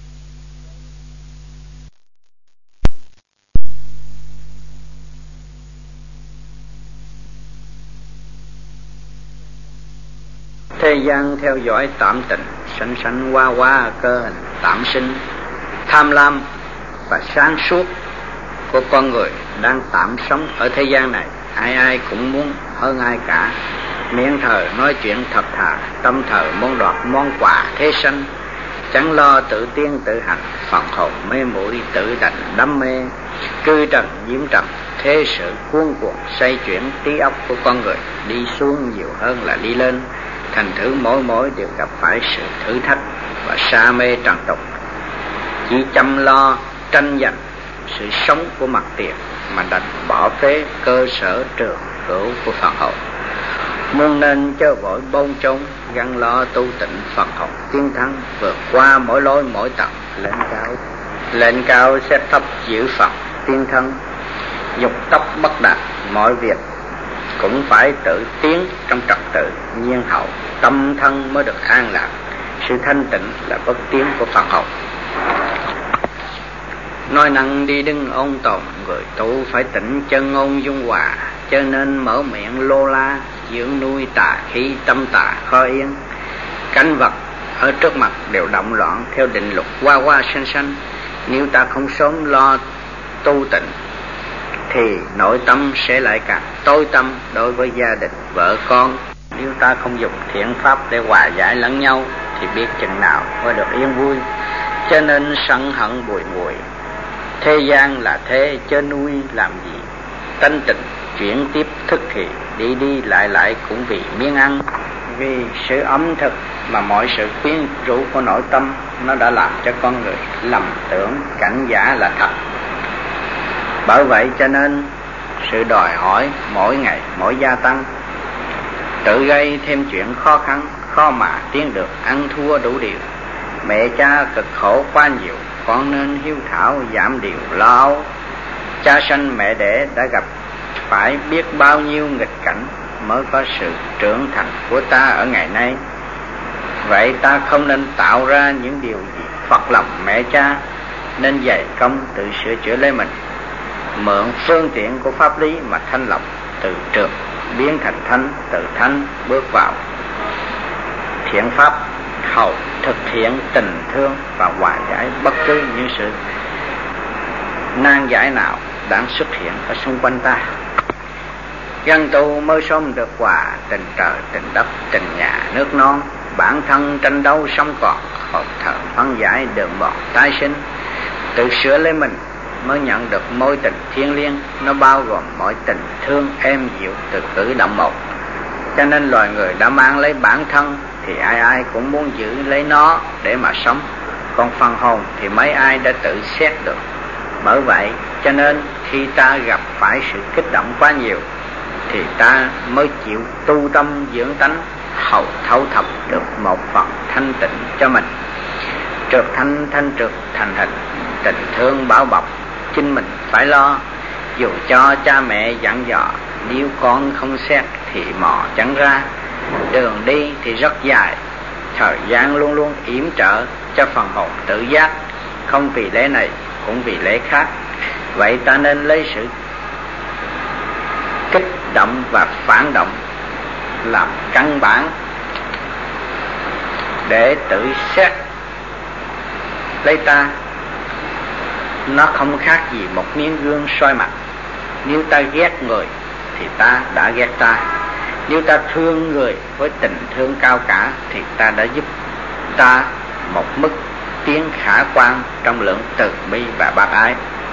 thế gian theo dõi tạm tình, sanh sanh hoa cơ hình tạm sinh. Tham lam và sáng suốt của con người đang tạm sống ở thế gian này, ai cũng muốn hơn ai cả. Miệng thờ nói chuyện thật thà, tâm thờ muốn đoạt món quà thế sanh. chẳng lo tự tiên tự hành, phần hồn mê muội tự đành đắm mê. Cư trần nhiễm trầm, thế sự cuốn cuồng xoay chuyển trí óc của con người, đi xuống nhiều hơn là đi lên. Thành thử mỗi mỗi đều gặp phải sự thử thách và sa mê trần tục, chỉ chăm lo tranh giành sự sống của mặt tiền mà đành bỏ phế cơ sở trường cửu của phần hồn. Muôn nên chớ vội bôn trốn, gắn lo tu tịnh phần hồn tiến thắng, vượt qua mỗi lối mỗi tầng, lên cao xét thấp giữ phần tiến thân. Dục tốc bất đạt, mọi việc cũng phải tự tiến trong trật tự nhiên hậu, tâm thân mới được an lạc. Sự thanh tịnh là bất tiến của phần hồn. Nói năng đi đứng ôn tồn, người tu phải tịnh chân ngôn dung hòa, cho nên mở miệng lô la, dưỡng nuôi tà khí tâm tà khó yên. Cảnh vật ở trước mặt đều động loạn theo định luật qua qua sanh sanh. Nếu ta không sớm lo tu tịnh thì nội tâm sẽ lại càng tối tăm đối với gia đình vợ con. Nếu ta không dùng thiện pháp để hòa giải lẫn nhau thì biết chừng nào mới được yên vui. Cho nên sân hận bùi ngùi, thế gian là thế chớ nuôi làm gì. Tánh tịnh chuyển tiếp thức thì đi đi lại lại cũng vì miếng ăn. Vì sự ấm thực mà mọi sự quyến rũ của nội tâm nó đã làm cho con người lầm tưởng cảnh giả là thật. Bởi vậy cho nên sự đòi hỏi mỗi ngày mỗi gia tăng, tự gây thêm chuyện khó khăn, khó mà tiến được ăn thua đủ điều. Mẹ cha cực khổ quá nhiều, con nên hiếu thảo giảm điều lo âu. Cha sanh mẹ đẻ đã gặp phải biết bao nhiêu nghịch cảnh mới có sự trưởng thành của ta ở ngày nay. Vậy ta không nên tạo ra những điều gì phật lòng mẹ cha, nên dày công tự sửa chữa lấy mình, mượn phương tiện của pháp lý mà thanh lọc, từ trượt biến thành thánh, từ thánh bước vào thiện pháp, hầu thực hiện tình thương và hòa giải bất cứ những sự nan giải nào đang xuất hiện ở xung quanh ta. Dân tu mới sớm được hòa tình trời, tình đất, tình nhà, nước non. Bản thân tranh đấu sống còn, hồn thở phân giải đường mòn tái sinh. Tự sửa lấy mình mới nhận được mối tình thiêng liêng. Nó bao gồm mọi tình thương êm dịu từ cử động một. Cho nên loài người đã mang lấy bản thân thì ai ai cũng muốn giữ lấy nó để mà sống. Còn phần hồn thì mấy ai đã tự xét được. Bởi vậy cho nên khi ta gặp phải sự kích động quá nhiều thì ta mới chịu tu tâm dưỡng tánh, hầu thấu thập được một phần thanh tịnh cho mình. Trượt thanh trượt thành hình, tình thương bảo bọc chính mình phải lo. Dù cho cha mẹ dặn dò, nếu con không xét thì mò chẳng ra. Đường đi thì rất dài, thời gian luôn luôn yểm trợ cho phần hồn tự giác, không vì lẽ này cũng vì lẽ khác. Vậy ta nên lấy sự kích động và phản động làm căn bản để tự xét lấy ta. Nó không khác gì một miếng gương soi mặt. Nếu ta ghét người thì ta đã ghét ta. Nếu ta thương người với tình thương cao cả thì ta đã giúp ta một mức tiến khả quan trong lượng từ bi và bác ái.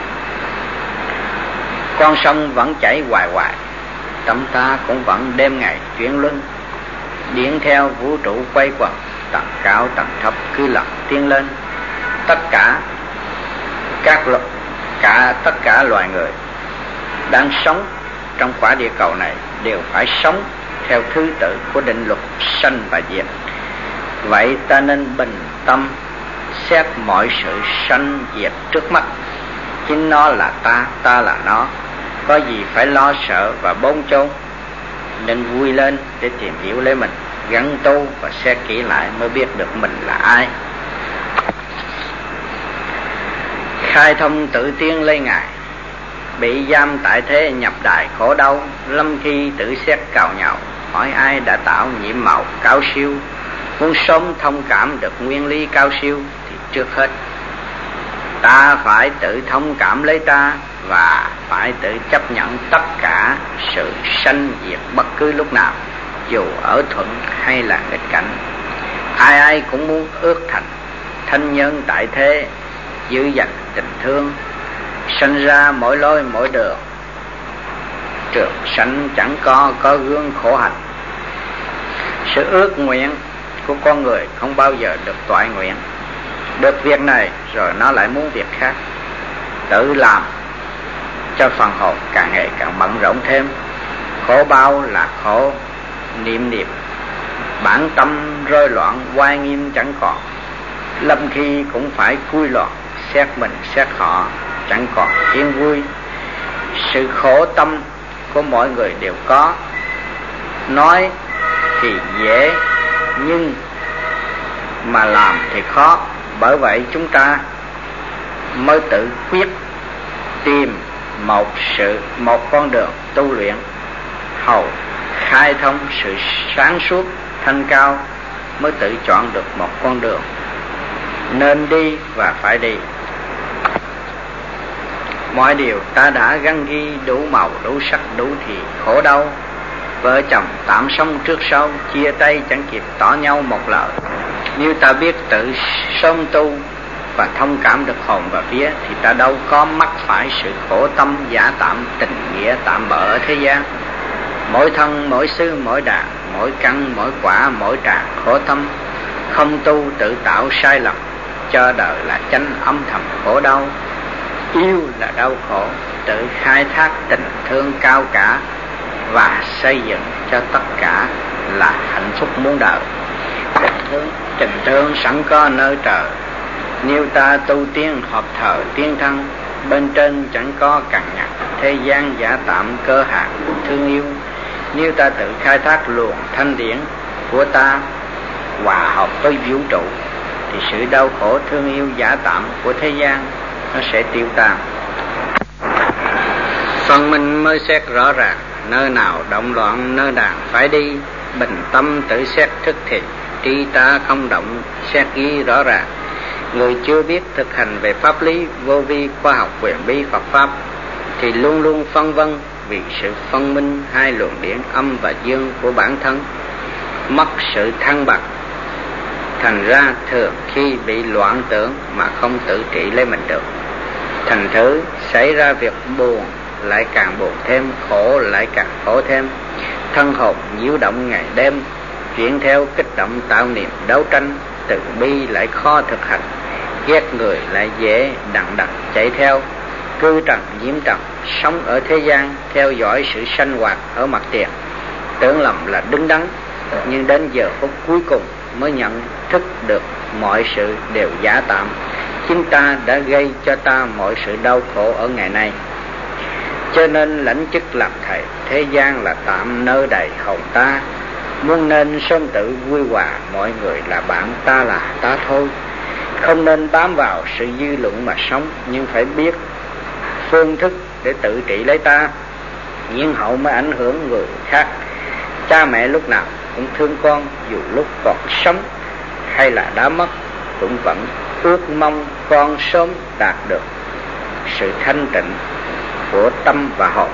Con sông vẫn chảy hoài hoài, tâm ta cũng vẫn đêm ngày chuyển luân. Điển theo vũ trụ quay quẩn, tầng cao tầng thấp cứ lần tiến lên. Tất cả loài người đang sống trong quả địa cầu này đều phải sống theo thứ tự của định luật sanh và diệt. Vậy ta nên bình tâm xét mọi sự sanh diệt trước mắt. Chính nó là ta, ta là nó, có gì phải lo sợ và bôn chôn. Nên vui lên để tìm hiểu lấy mình, gắn tu và xét kỹ lại mới biết được mình là ai. Khai thông tự tiên lấy Ngài, bị giam tại thế nhập đài khổ đau. Lâm khi tự xét cào nhào, hỏi ai đã tạo nhiễm màu cao siêu. Muốn sớm thông cảm được nguyên lý cao siêu thì trước hết ta phải tự thông cảm lấy ta, và phải tự chấp nhận tất cả sự sanh diệt bất cứ lúc nào, dù ở thuận hay là nghịch cảnh. Ai ai cũng muốn ước thành thanh nhân tại thế, giữ dành tình thương, sanh ra mỗi lối mỗi đường, trường sanh chẳng có gương khổ hạnh. Sự ước nguyện của con người không bao giờ được toại nguyện. Được việc này rồi nó lại muốn việc khác, tự làm cho phần hồn càng ngày càng bận rộn thêm. Khổ bao là khổ niệm niệm, bản tâm rối loạn, oai nghiêm chẳng còn. Lâm khi cũng phải cui loạn, xét mình xét họ, chẳng còn yên vui. Sự khổ tâm của mọi người đều có, nói thì dễ nhưng mà làm thì khó. Bởi vậy chúng ta mới tự quyết tìm một con đường tu luyện hầu khai thông sự sáng suốt thanh cao, mới tự chọn được một con đường nên đi và phải đi. Mọi điều ta đã gắn ghi đủ màu đủ sắc đủ thì khổ đau. Vợ chồng tạm sống trước sau, chia tay chẳng kịp tỏ nhau một lời. Nếu ta biết tự sớm tu và thông cảm được hồn và vía, thì ta đâu có mắc phải sự khổ tâm giả tạm, tình nghĩa tạm bợ ở thế gian. Mỗi thân mỗi xứ mỗi đàn, mỗi căn mỗi quả mỗi tràng khổ tâm. Không tu tự tạo sai lầm, cho đời là chánh âm thầm khổ đau. Yêu là đau khổ, tự khai thác tình thương cao cả và xây dựng cho tất cả là hạnh phúc muôn đời. Tình thương sẵn có nơi trời, nếu ta tu tiên hợp thờ tiên thân. Bên trên chẳng có cằn nhằn, thế gian giả tạm cơ hạn thương yêu. Nếu ta tự khai thác luồng thanh điển của ta hòa hợp với vũ trụ, thì sự đau khổ thương yêu giả tạm của thế gian nó sẽ tiêu tan. Phần mình mới xét rõ ràng, nơi nào động loạn nơi nào phải đi. Bình tâm tự xét thức thì trí ta không động xét ghi rõ ràng. Người chưa biết thực hành về pháp lý vô vi khoa học quyền bí Phật pháp thì luôn luôn phân vân vì sự phân minh hai luồng điển âm và dương của bản thân, mất sự thăng bằng. Thành ra thường khi bị loạn tưởng mà không tự trị lấy mình được, thành thử xảy ra việc buồn lại càng buồn thêm, khổ lại càng khổ thêm. Thân hồn nhiễu động ngày đêm, chuyển theo kích động tạo niềm đấu tranh. Từ bi lại khó thực hành, ghét người lại dễ đặng đặng chạy theo. Cư trần nhiễm trần, sống ở thế gian, theo dõi sự sanh hoạt ở mặt tiền, tưởng lầm là đứng đắn. Nhưng đến giờ phút cuối cùng mới nhận thức được mọi sự đều giả tạm. Chính ta đã gây cho ta mọi sự đau khổ ở ngày nay. Cho nên lãnh chức làm thầy, thế gian là tạm nơi đầy hồn ta. Muốn nên sớm tự vui hòa, mọi người là bạn, ta là ta thôi. Không nên bám vào sự dư luận mà sống, nhưng phải biết phương thức để tự trị lấy ta, nhiên hậu mới ảnh hưởng người khác. Cha mẹ lúc nào cũng thương con, dù lúc còn sống hay là đã mất, cũng vẫn ước mong con sớm đạt được sự thanh tịnh của tâm và hồn.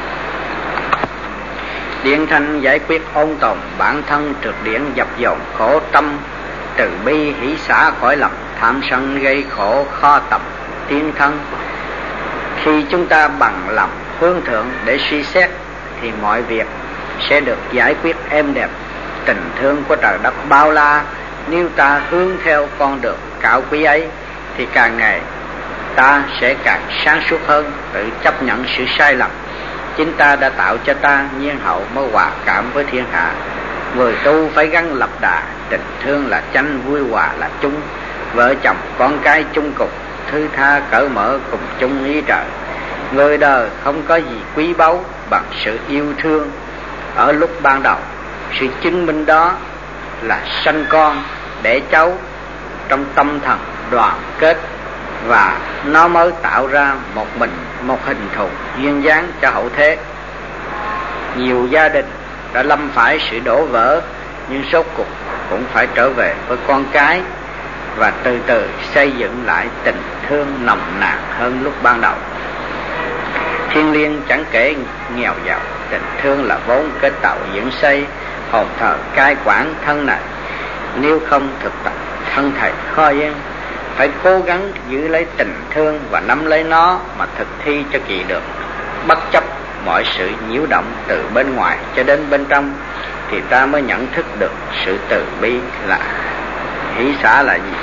Điện thanh giải quyết ôn tồn bản thân, trượt điển dập dồn khổ tâm. Từ bi hỷ xả khỏi lòng tham sân, gây khổ khó tập tiến thân. Khi chúng ta bằng lòng hướng thượng để suy xét, thì mọi việc sẽ được giải quyết êm đẹp. Tình thương của trời đất bao la, nếu ta hướng theo con đường cao quý ấy, thì càng ngày ta sẽ càng sáng suốt hơn, tự chấp nhận sự sai lầm chính ta đã tạo cho ta, nhiên hậu mới hòa cảm với thiên hạ. Người tu phải gắn lập đà, tình thương là chánh, vui hòa là chung. Vợ chồng con cái chung cục, thứ tha cởi mở cùng chung ý trời. Người đời không có gì quý báu bằng sự yêu thương ở lúc ban đầu. Sự chứng minh đó là sanh con đẻ cháu trong tâm thần đoàn kết, và nó mới tạo ra một hình thù duyên dáng cho hậu thế. Nhiều gia đình đã lâm phải sự đổ vỡ, nhưng rốt cuộc cũng phải trở về với con cái và từ từ xây dựng lại tình thương nồng nàn hơn lúc ban đầu. Thiên liêng chẳng kể nghèo giàu, tình thương là vốn kết tạo dựng xây hồn thờ cai quản thân này. Nếu không thực tập thân thầy khó yên, phải cố gắng giữ lấy tình thương và nắm lấy nó mà thực thi cho kỳ được, bất chấp mọi sự nhiễu động từ bên ngoài cho đến bên trong, thì ta mới nhận thức được sự từ bi là hỷ xả là gì.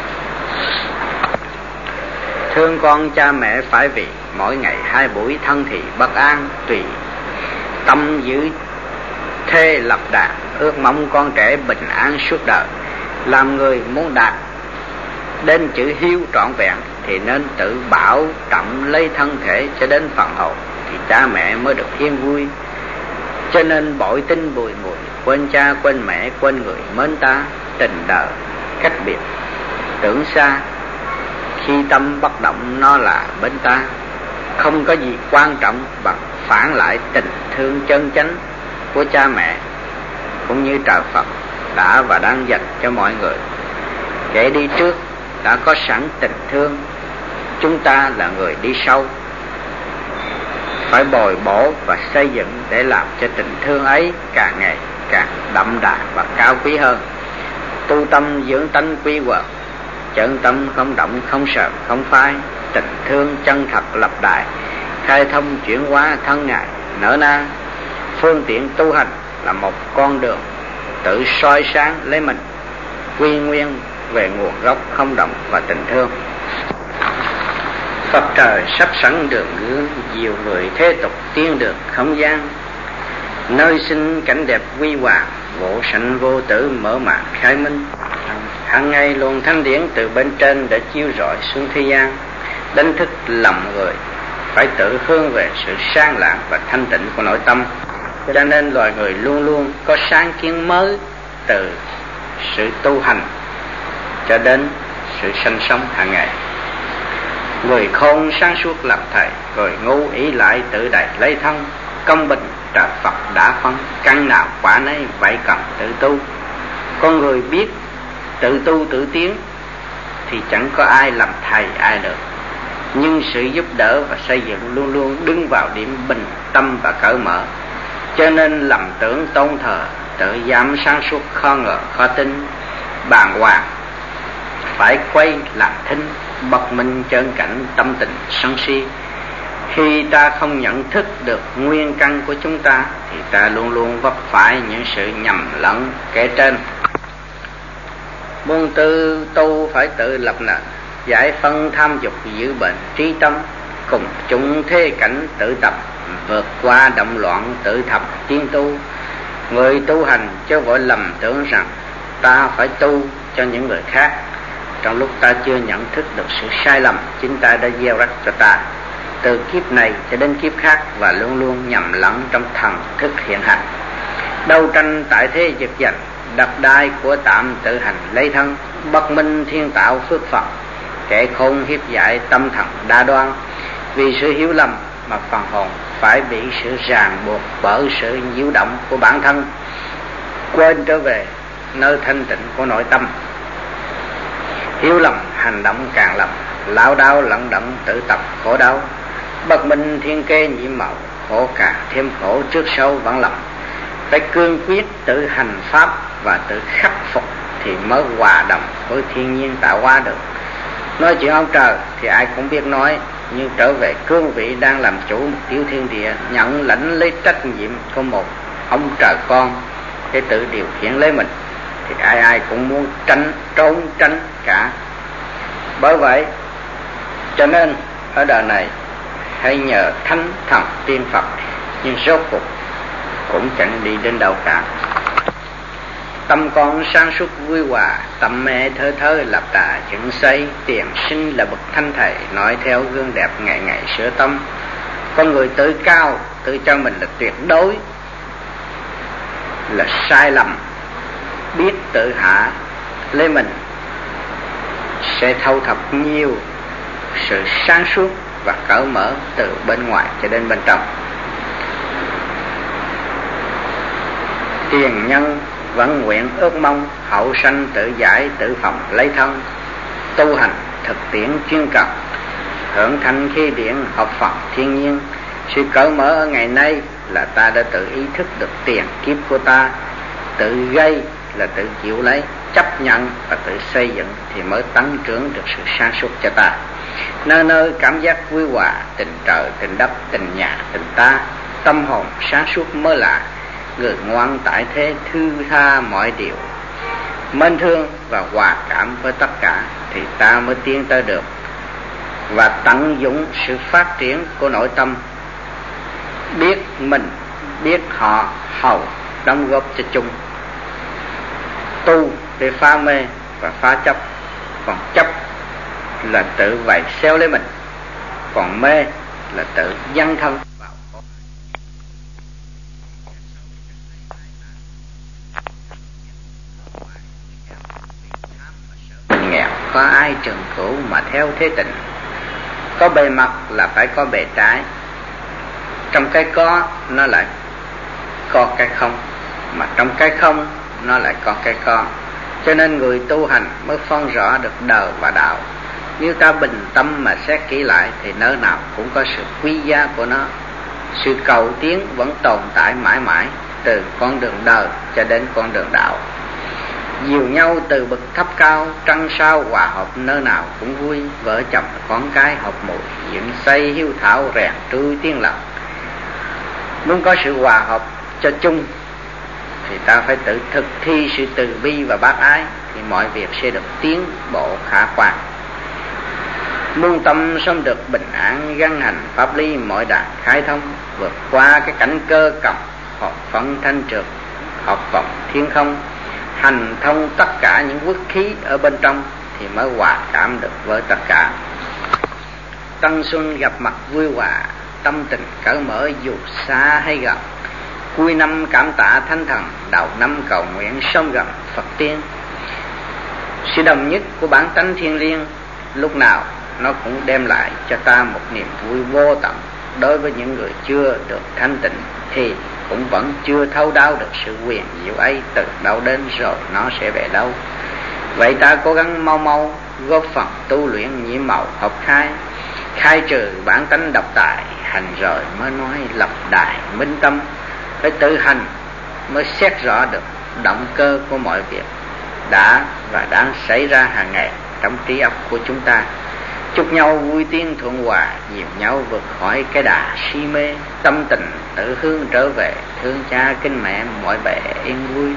Thương con cha mẹ phải vì mỗi ngày 2 buổi thân thì bất an, tùy tâm giữ thê lập đàn, ước mong con trẻ bình an suốt đời. Làm người muốn đạt đến chữ hiếu trọn vẹn thì nên tự bảo trọng lấy thân thể cho đến phần hồn, thì cha mẹ mới được yên vui. Cho nên bội tinh bùi ngùi, quên cha quên mẹ quên người mến ta, tình đời cách biệt tưởng xa, khi tâm bất động nó là bên ta. Không có gì quan trọng bằng phản lại tình thương chân chánh của cha mẹ cũng như trời Phật đã và đang dành cho mọi người. Kẻ đi trước đã có sẵn tình thương, chúng ta là người đi sau phải bồi bổ và xây dựng để làm cho tình thương ấy càng ngày càng đậm đà và cao quý hơn. Tu tâm dưỡng tánh quy quật, chân tâm không động không sợ không phai, tình thương chân thật lập đại, khai thông chuyển hóa thân ngài nở na. Phương tiện tu hành là một con đường tự soi sáng lấy mình, quy nguyên về nguồn gốc không động và tình thương. Phật trời sắp sẵn đường gương, nhiều người thế tục tiến được không gian, nơi sinh cảnh đẹp quy hoàng, vô sanh vô tử mở màn khai minh. Hàng ngày luồng thanh điển từ bên trên đã chiếu rọi xuống thế gian, đánh thức lòng người phải tự hướng về sự sang lạng và thanh tịnh của nội tâm. Cho nên loài người luôn luôn có sáng kiến mới, từ sự tu hành cho đến sự sanh sống hàng ngày. Người khôn sáng suốt làm thầy, người ngu ý lại tự đại lấy thân. Công bình trời Phật đã phân, căn nào quả nấy vậy cần tự tu. Con người biết tự tu tự tiến thì chẳng có ai làm thầy ai được, nhưng sự giúp đỡ và xây dựng luôn luôn đứng vào điểm bình tâm và cởi mở. Cho nên lầm tưởng tôn thờ, tự giảm sáng suốt khó ngờ khó tin, bàng hoàng phải quay làm thinh, bất minh trơn cảnh tâm tình sân si. Khi ta không nhận thức được nguyên căn của chúng ta thì ta luôn luôn vấp phải những sự nhầm lẫn kể trên. Môn tư tu phải tự lập nền, giải phân tham dục giữ bền trí tâm, cùng chúng thế cảnh tự tập, vượt qua động loạn tự thập tiến tu. Người tu hành chớ vội lầm tưởng rằng ta phải tu cho những người khác, trong lúc ta chưa nhận thức được sự sai lầm chính ta đã gieo rắc cho ta từ kiếp này cho đến kiếp khác, và luôn luôn nhầm lẫn trong thần thức hiện hành. Đấu tranh tại thế giật giành, đập đai của tạm tự hành lấy thân, bất minh thiên tạo phước Phật, kẻ khôn hiếp dại tâm thần đa đoan. Vì sự hiểu lầm mà phần hồn phải bị sự ràng buộc bởi sự nhiễu động của bản thân, quên trở về nơi thanh tịnh của nội tâm. Hiểu lầm hành động càng lầm, lão đao lận đận tự tập khổ đau, bất minh thiên kê nhiễm màu, khổ càng thêm khổ trước sau vẫn lầm. Phải cương quyết tự hành pháp và tự khắc phục thì mới hòa đồng với thiên nhiên tạo hóa được. Nói chuyện ông trời thì ai cũng biết nói, nhưng trở về cương vị đang làm chủ một tiểu thiên địa, nhận lãnh lấy trách nhiệm của một ông trời con để tự điều khiển lấy mình, thì ai ai cũng muốn trốn tránh cả. Bởi vậy cho nên ở đời này hãy nhờ thánh thần tiên Phật, nhưng rốt cuộc cũng chẳng đi đến đâu cả. Tâm con sáng suốt vui hòa, tâm mẹ thơ thơ lập đà dựng xây, tiền sinh là bậc thanh thầy, nói theo gương đẹp ngày ngày sửa tâm. Con người tự cao tự cho mình là tuyệt đối là sai lầm, biết tự hạ lấy mình sẽ thâu thập nhiều sự sáng suốt và cởi mở từ bên ngoài cho đến bên trong. Tiền nhân vẫn nguyện ước mong hậu sanh tự giải tự phòng lấy thân, tu hành thực tiễn chuyên cần, hưởng thanh khi điển học Phật thiên nhiên. Sự cởi mở ở ngày nay là ta đã tự ý thức được tiền kiếp của ta, tự gây là tự chịu lấy, chấp chấp nhận và tự xây dựng thì mới tăng trưởng được sự sáng suốt cho ta. Nơi nơi cảm giác vui hòa, tình trời, tình đất, tình nhà, tình ta, tâm hồn sáng suốt mới là người ngoan tại thế, thư tha mọi điều, mến thương và hòa cảm với tất cả, thì ta mới tiến tới được và tận dụng sự phát triển của nội tâm, biết mình, biết họ, hầu đóng góp cho chung. Tu để phá mê và phá chấp, còn chấp là tự vạch xéo lấy mình, còn mê là tự dấn thân vào. Nghèo có ai trường cửu mà theo thế tình, có bề mặt là phải có bề trái. Trong cái có nó lại có cái không, mà trong cái không nó lại có cái có. Cho nên người tu hành mới phân rõ được đời và đạo. Nếu ta bình tâm mà xét kỹ lại thì nơi nào cũng có sự quý giá của nó. Sự cầu tiến vẫn tồn tại mãi mãi, từ con đường đời cho đến con đường đạo. Dìu nhau từ bậc thấp cao, trăng sao hòa hợp nơi nào cũng vui. Vợ chồng con cái hợp mùi, dựng xây hiếu thảo rèn trui tiên lặng. Muốn có sự hòa hợp cho chung thì ta phải tự thực thi sự từ bi và bác ái, thì mọi việc sẽ được tiến bộ khả quan. Muôn tâm sống được bình an, gắn hành pháp lý mọi đàn khai thông, vượt qua cái cảnh cơ cầm, hợp phận thanh trượt, hợp vọng thiên không, hành thông tất cả những quốc khí ở bên trong thì mới hòa cảm được với tất cả. Tân xuân gặp mặt vui hòa, tâm tình cởi mở dù xa hay gần. Cuối năm cảm tạ thánh thần, đầu năm cầu nguyện sống gần Phật tiên. Sự đồng nhất của bản tánh thiên liêng lúc nào nó cũng đem lại cho ta một niềm vui vô tận. Đối với những người chưa được thanh tịnh thì cũng vẫn chưa thấu đáo được sự quyền diệu ấy từ đâu đến rồi nó sẽ về đâu. Vậy ta cố gắng mau mau góp phần tu luyện nhiễm màu học khai trừ bản tánh độc tài, hành rồi mới nói lập đài minh tâm. Phải tự hành mới xét rõ được động cơ của mọi việc đã và đang xảy ra hàng ngày trong trí óc của chúng ta. Chúc nhau vui tiên thuận hòa, dìu nhau vượt khỏi cái đà si mê, tâm tình tự hướng trở về, thương cha kính mẹ mọi bề yên vui.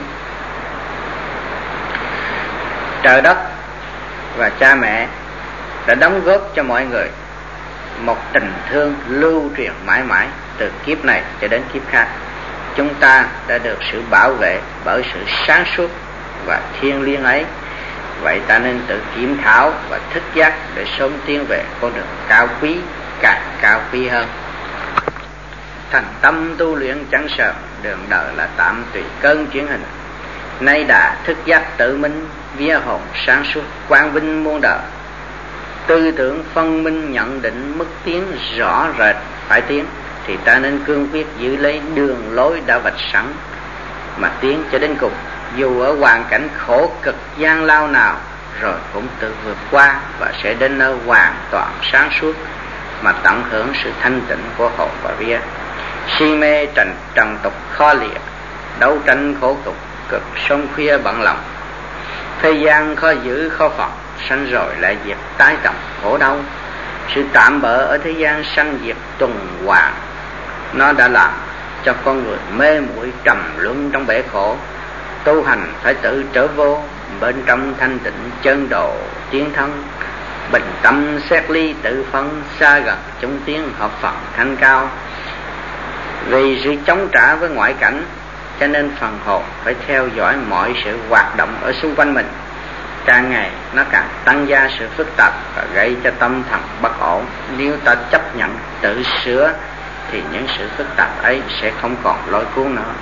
Trời đất và cha mẹ đã đóng góp cho mọi người một tình thương lưu truyền mãi mãi từ kiếp này cho đến kiếp khác. Chúng ta đã được sự bảo vệ bởi sự sáng suốt và thiêng liêng ấy. Vậy ta nên tự kiểm thảo và thức giác để sớm tiến về con đường cao quý, càng cao quý hơn. Thành tâm tu luyện chẳng sợ, đường đời là tạm tùy cơn chuyển hình. Nay đã thức giác tự minh, vía hồn sáng suốt, quang vinh muôn đời. Tư tưởng phân minh nhận định mức tiến rõ rệt phải tiến, thì ta nên cương quyết giữ lấy đường lối đã vạch sẵn mà tiến cho đến cùng. Dù ở hoàn cảnh khổ cực gian lao nào rồi cũng tự vượt qua và sẽ đến nơi hoàn toàn sáng suốt mà tận hưởng sự thanh tịnh của hồn và vía. Si mê trần tục khó lìa, đấu tranh khổ cực, cực sông khuya bận lòng. Thế gian khó giữ khó phòng, sanh rồi lại diệt tái tập khổ đau. Sự tạm bỡ ở thế gian sanh diệt tuần hoàn, nó đã làm cho con người mê muội trầm luân trong bể khổ. Tu hành phải tự trở vô bên trong thanh tịnh chân độ tiến thân, bình tâm xét ly tự phân, xa gần chúng tiến hợp phận thanh cao. Vì sự chống trả với ngoại cảnh cho nên phần hồn phải theo dõi mọi sự hoạt động ở xung quanh mình. Càng ngày nó càng tăng gia sự phức tạp và gây cho tâm thần bất ổn. Nếu ta chấp nhận tự sửa thì những sự phức tạp ấy sẽ không còn lôi cuốn nữa.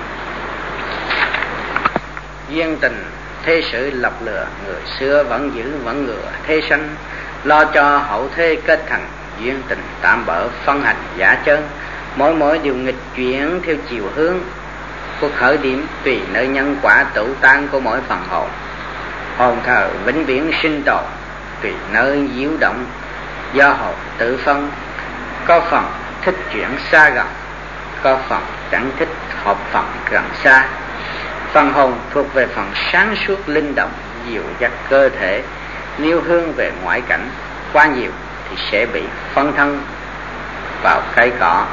Duyên tình thế sự lập lừa, người xưa vẫn giữ vẫn ngừa thế sanh. Lo cho hậu thế kết thành, duyên tình tạm bỡ phân hành giả chân. Mỗi điều nghịch chuyển theo chiều hướng của khởi điểm, tùy nơi nhân quả tụ tan của mỗi phần hồn. Hồn thờ vĩnh viễn sinh tồn, tùy nơi diễu động do hồn tự phân. Có phần thích chuyển xa gần, có phần chẳng thích hợp phần gần xa. Phần hồn thuộc về phần sáng suốt linh động, dìu dắt cơ thể. Nếu hướng về ngoại cảnh quá nhiều thì sẽ bị phân thân vào cây cỏ.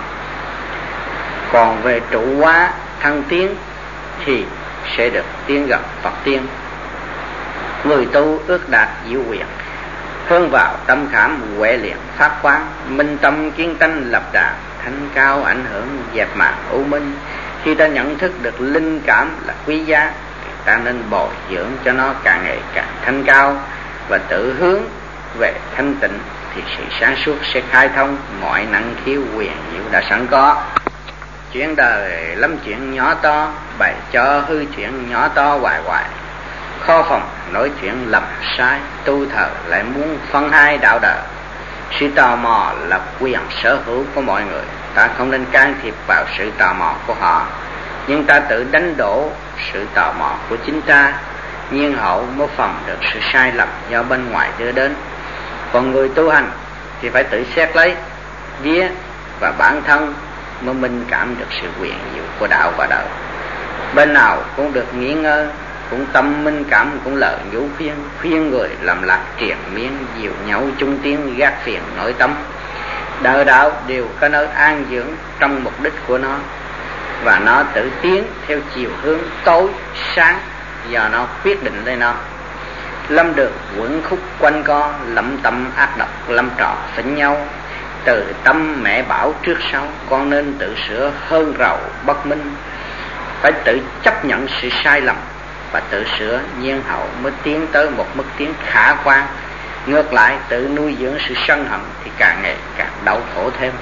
Còn về trụ hóa thăng tiến thì sẽ được tiến gặp Phật tiên. Người tu ước đạt diệu quyền, hướng vào tâm khảm huệ liền phát quang, minh tâm kiến tánh lập đà, thanh cao ảnh hưởng dẹp màn u minh. Khi ta nhận thức được linh cảm là quý giá thì ta nên bồi dưỡng cho nó càng ngày càng thanh cao và tự hướng về thanh tịnh, thì sự sáng suốt sẽ khai thông mọi năng khiếu quyền diệu đã sẵn có. Chuyện đời lắm chuyện nhỏ to, bày cho hư chuyện nhỏ to hoài hoài, khó phòng nói chuyện lầm sai, tu thờ lại muốn phân hai đạo đời. Sự tò mò là quyền sở hữu của mọi người, ta không nên can thiệp vào sự tò mò của họ, nhưng ta tự đánh đổ sự tò mò của chính ta, nhiên hậu mới phòng được sự sai lầm do bên ngoài đưa đến. Còn người tu hành thì phải tự xét lấy vía và bản thân mới minh cảm được sự quyền diệu của đạo và đời. Bên nào cũng được nghỉ ngơi, cũng tâm minh cảm, cũng lời nhủ khuyên người làm lạc triền miên, dìu nhau chung tiến gác phiền nội tâm. Đời đạo đều có nơi an dưỡng trong mục đích của nó, và nó tự tiến theo chiều hướng tối sáng do nó quyết định lên nó. Lâm đường quẩn khúc quanh co, lẩm tâm ác độc lâm trò phỉnh nhau. Từ tâm mẹ bảo trước sau, con nên tự sửa hơn rầu bất minh. Phải tự chấp nhận sự sai lầm và tự sửa, nhiên hậu mới tiến tới một mức tiến khả quan. Ngược lại tự nuôi dưỡng sự sân hận thì càng ngày càng đau khổ thêm.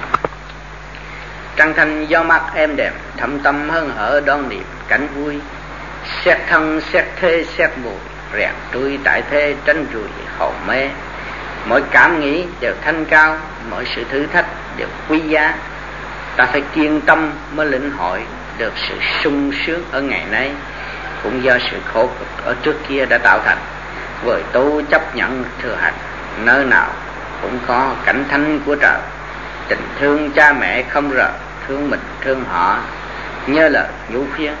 Trăng thanh gió mát êm đềm, thâm tâm hân hở đón niềm cảnh vui. Xét thân xét thế xét mùi, rèn trui tại thế tránh rùi hồn mê. Mỗi cảm nghĩ đều thanh cao, mỗi sự thử thách đều quý giá. Ta phải kiên tâm mới lĩnh hội được sự sung sướng ở ngày nay, cũng do sự khổ cực ở trước kia đã tạo thành. Với tu chấp nhận thừa hành, nơi nào cũng có cảnh thanh của trời. Tình thương cha mẹ không rời, thương mình thương họ, nhớ lời nhủ khuyên.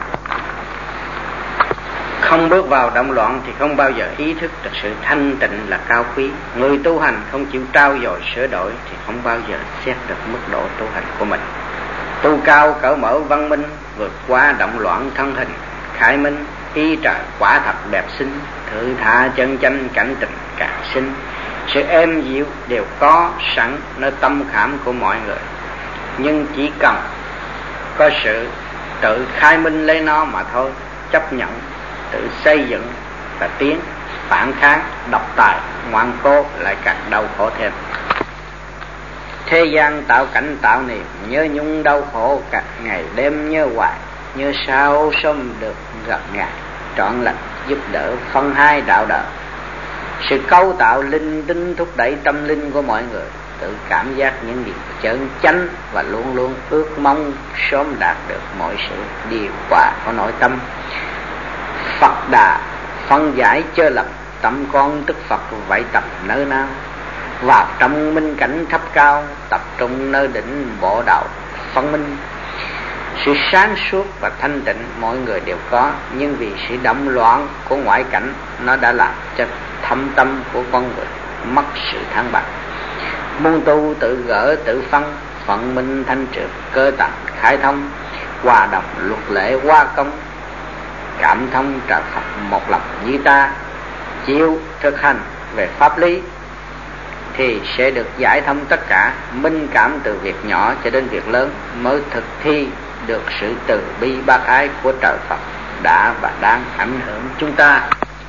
Không bước vào động loạn thì không bao giờ ý thức được sự thanh tịnh là cao quý. Người tu hành không chịu trau dồi sửa đổi thì không bao giờ xét được mức độ tu hành của mình. Tu cao cởi mở văn minh, vượt qua động loạn thân hình, khai minh ý trời quả thật đẹp xinh. Thử tha chân chánh cảnh tình càng sinh. Sự êm dịu đều có sẵn nơi tâm khảm của mọi người, nhưng chỉ cần có sự tự khai minh lấy nó mà thôi. Chấp nhận, tự xây dựng và tiến, phản kháng, độc tài, ngoan cố lại càng đau khổ thêm. Thế gian tạo cảnh tạo niềm, nhớ nhung đau khổ cả ngày đêm nhớ hoài. Nhớ sao sớm được gặp Ngài, trọn lành giúp đỡ phân hai đạo đời. Sự cấu tạo linh tinh thúc đẩy tâm linh của mọi người, tự cảm giác những điều chân chánh và luôn luôn ước mong sớm đạt được mọi sự điều hòa của nội tâm. Phật Đà phân giải chớ lầm, tâm con tức Phật vậy tập nơi nào. Vào trong minh cảnh thấp cao, tập trung nơi đỉnh bộ đạo phân minh. Sự sáng suốt và thanh tịnh mọi người đều có, nhưng vì sự động loạn của ngoại cảnh, nó đã làm cho thâm tâm của con người mất sự thăng bằng. Môn tu tự gỡ tự phân, phận minh thanh trượt, cơ tạng khai thông, hòa đồng luật lệ hoa công, cảm thông trợ Phật một lòng như ta. Chịu thực hành về pháp lý thì sẽ được giải thông tất cả, minh cảm từ việc nhỏ cho đến việc lớn, mới thực thi được sự từ bi bác ái của trời Phật đã và đang ảnh hưởng chúng ta.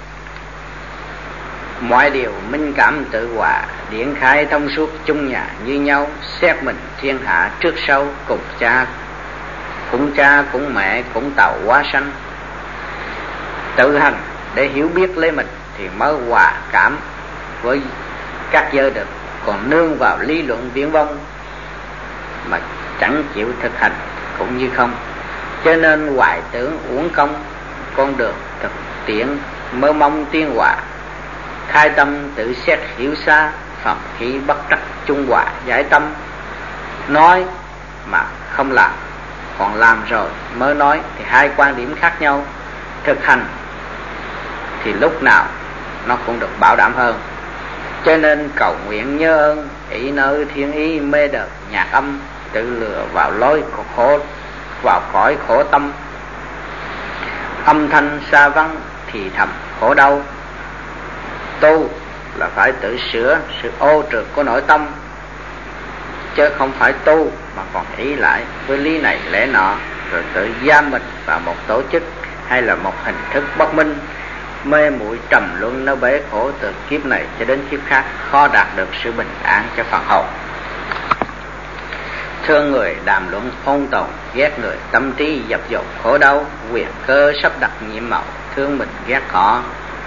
Mọi điều minh cảm tự hòa, điển khai thông suốt chung nhà như nhau. Xét mình thiên hạ trước sau, cùng cha cũng mẹ cũng tàu hóa sanh. Tự hành để hiểu biết lấy mình thì mới hòa cảm với các giới được. Còn nương vào lý luận viển vông mà chẳng chịu thực hành cũng như không. Cho nên hoài tưởng uổng công, con đường thực tiễn mơ mong tiên hòa. Khai tâm tự xét hiểu xa, phẩm khí bất trắc trung hòa giải tâm. Nói mà không làm, còn làm rồi mới nói thì hai quan điểm khác nhau. Thực hành thì lúc nào nó cũng được bảo đảm hơn. Cho nên cầu nguyện nhớ ơn, ý nơi thiên ý mê đờ nhạc âm, tự lừa vào lối khổ, vào cõi khổ tâm. Âm thanh xa vắng thì thầm khổ đau. Tu là phải tự sửa sự ô trượt của nội tâm, chứ không phải tu mà còn ý lại với lý này lẽ nọ, rồi tự giam mình vào một tổ chức hay là một hình thức bất minh, mê muội trầm luân nó bể khổ từ kiếp này cho đến kiếp khác, khó đạt được sự bình an cho phần hồn. Thương người đàm luận ôn tồn, ghét người tâm trí dập dồn khổ đau, quyền cơ sắp đặt nhiệm màu, thương mình ghét họ.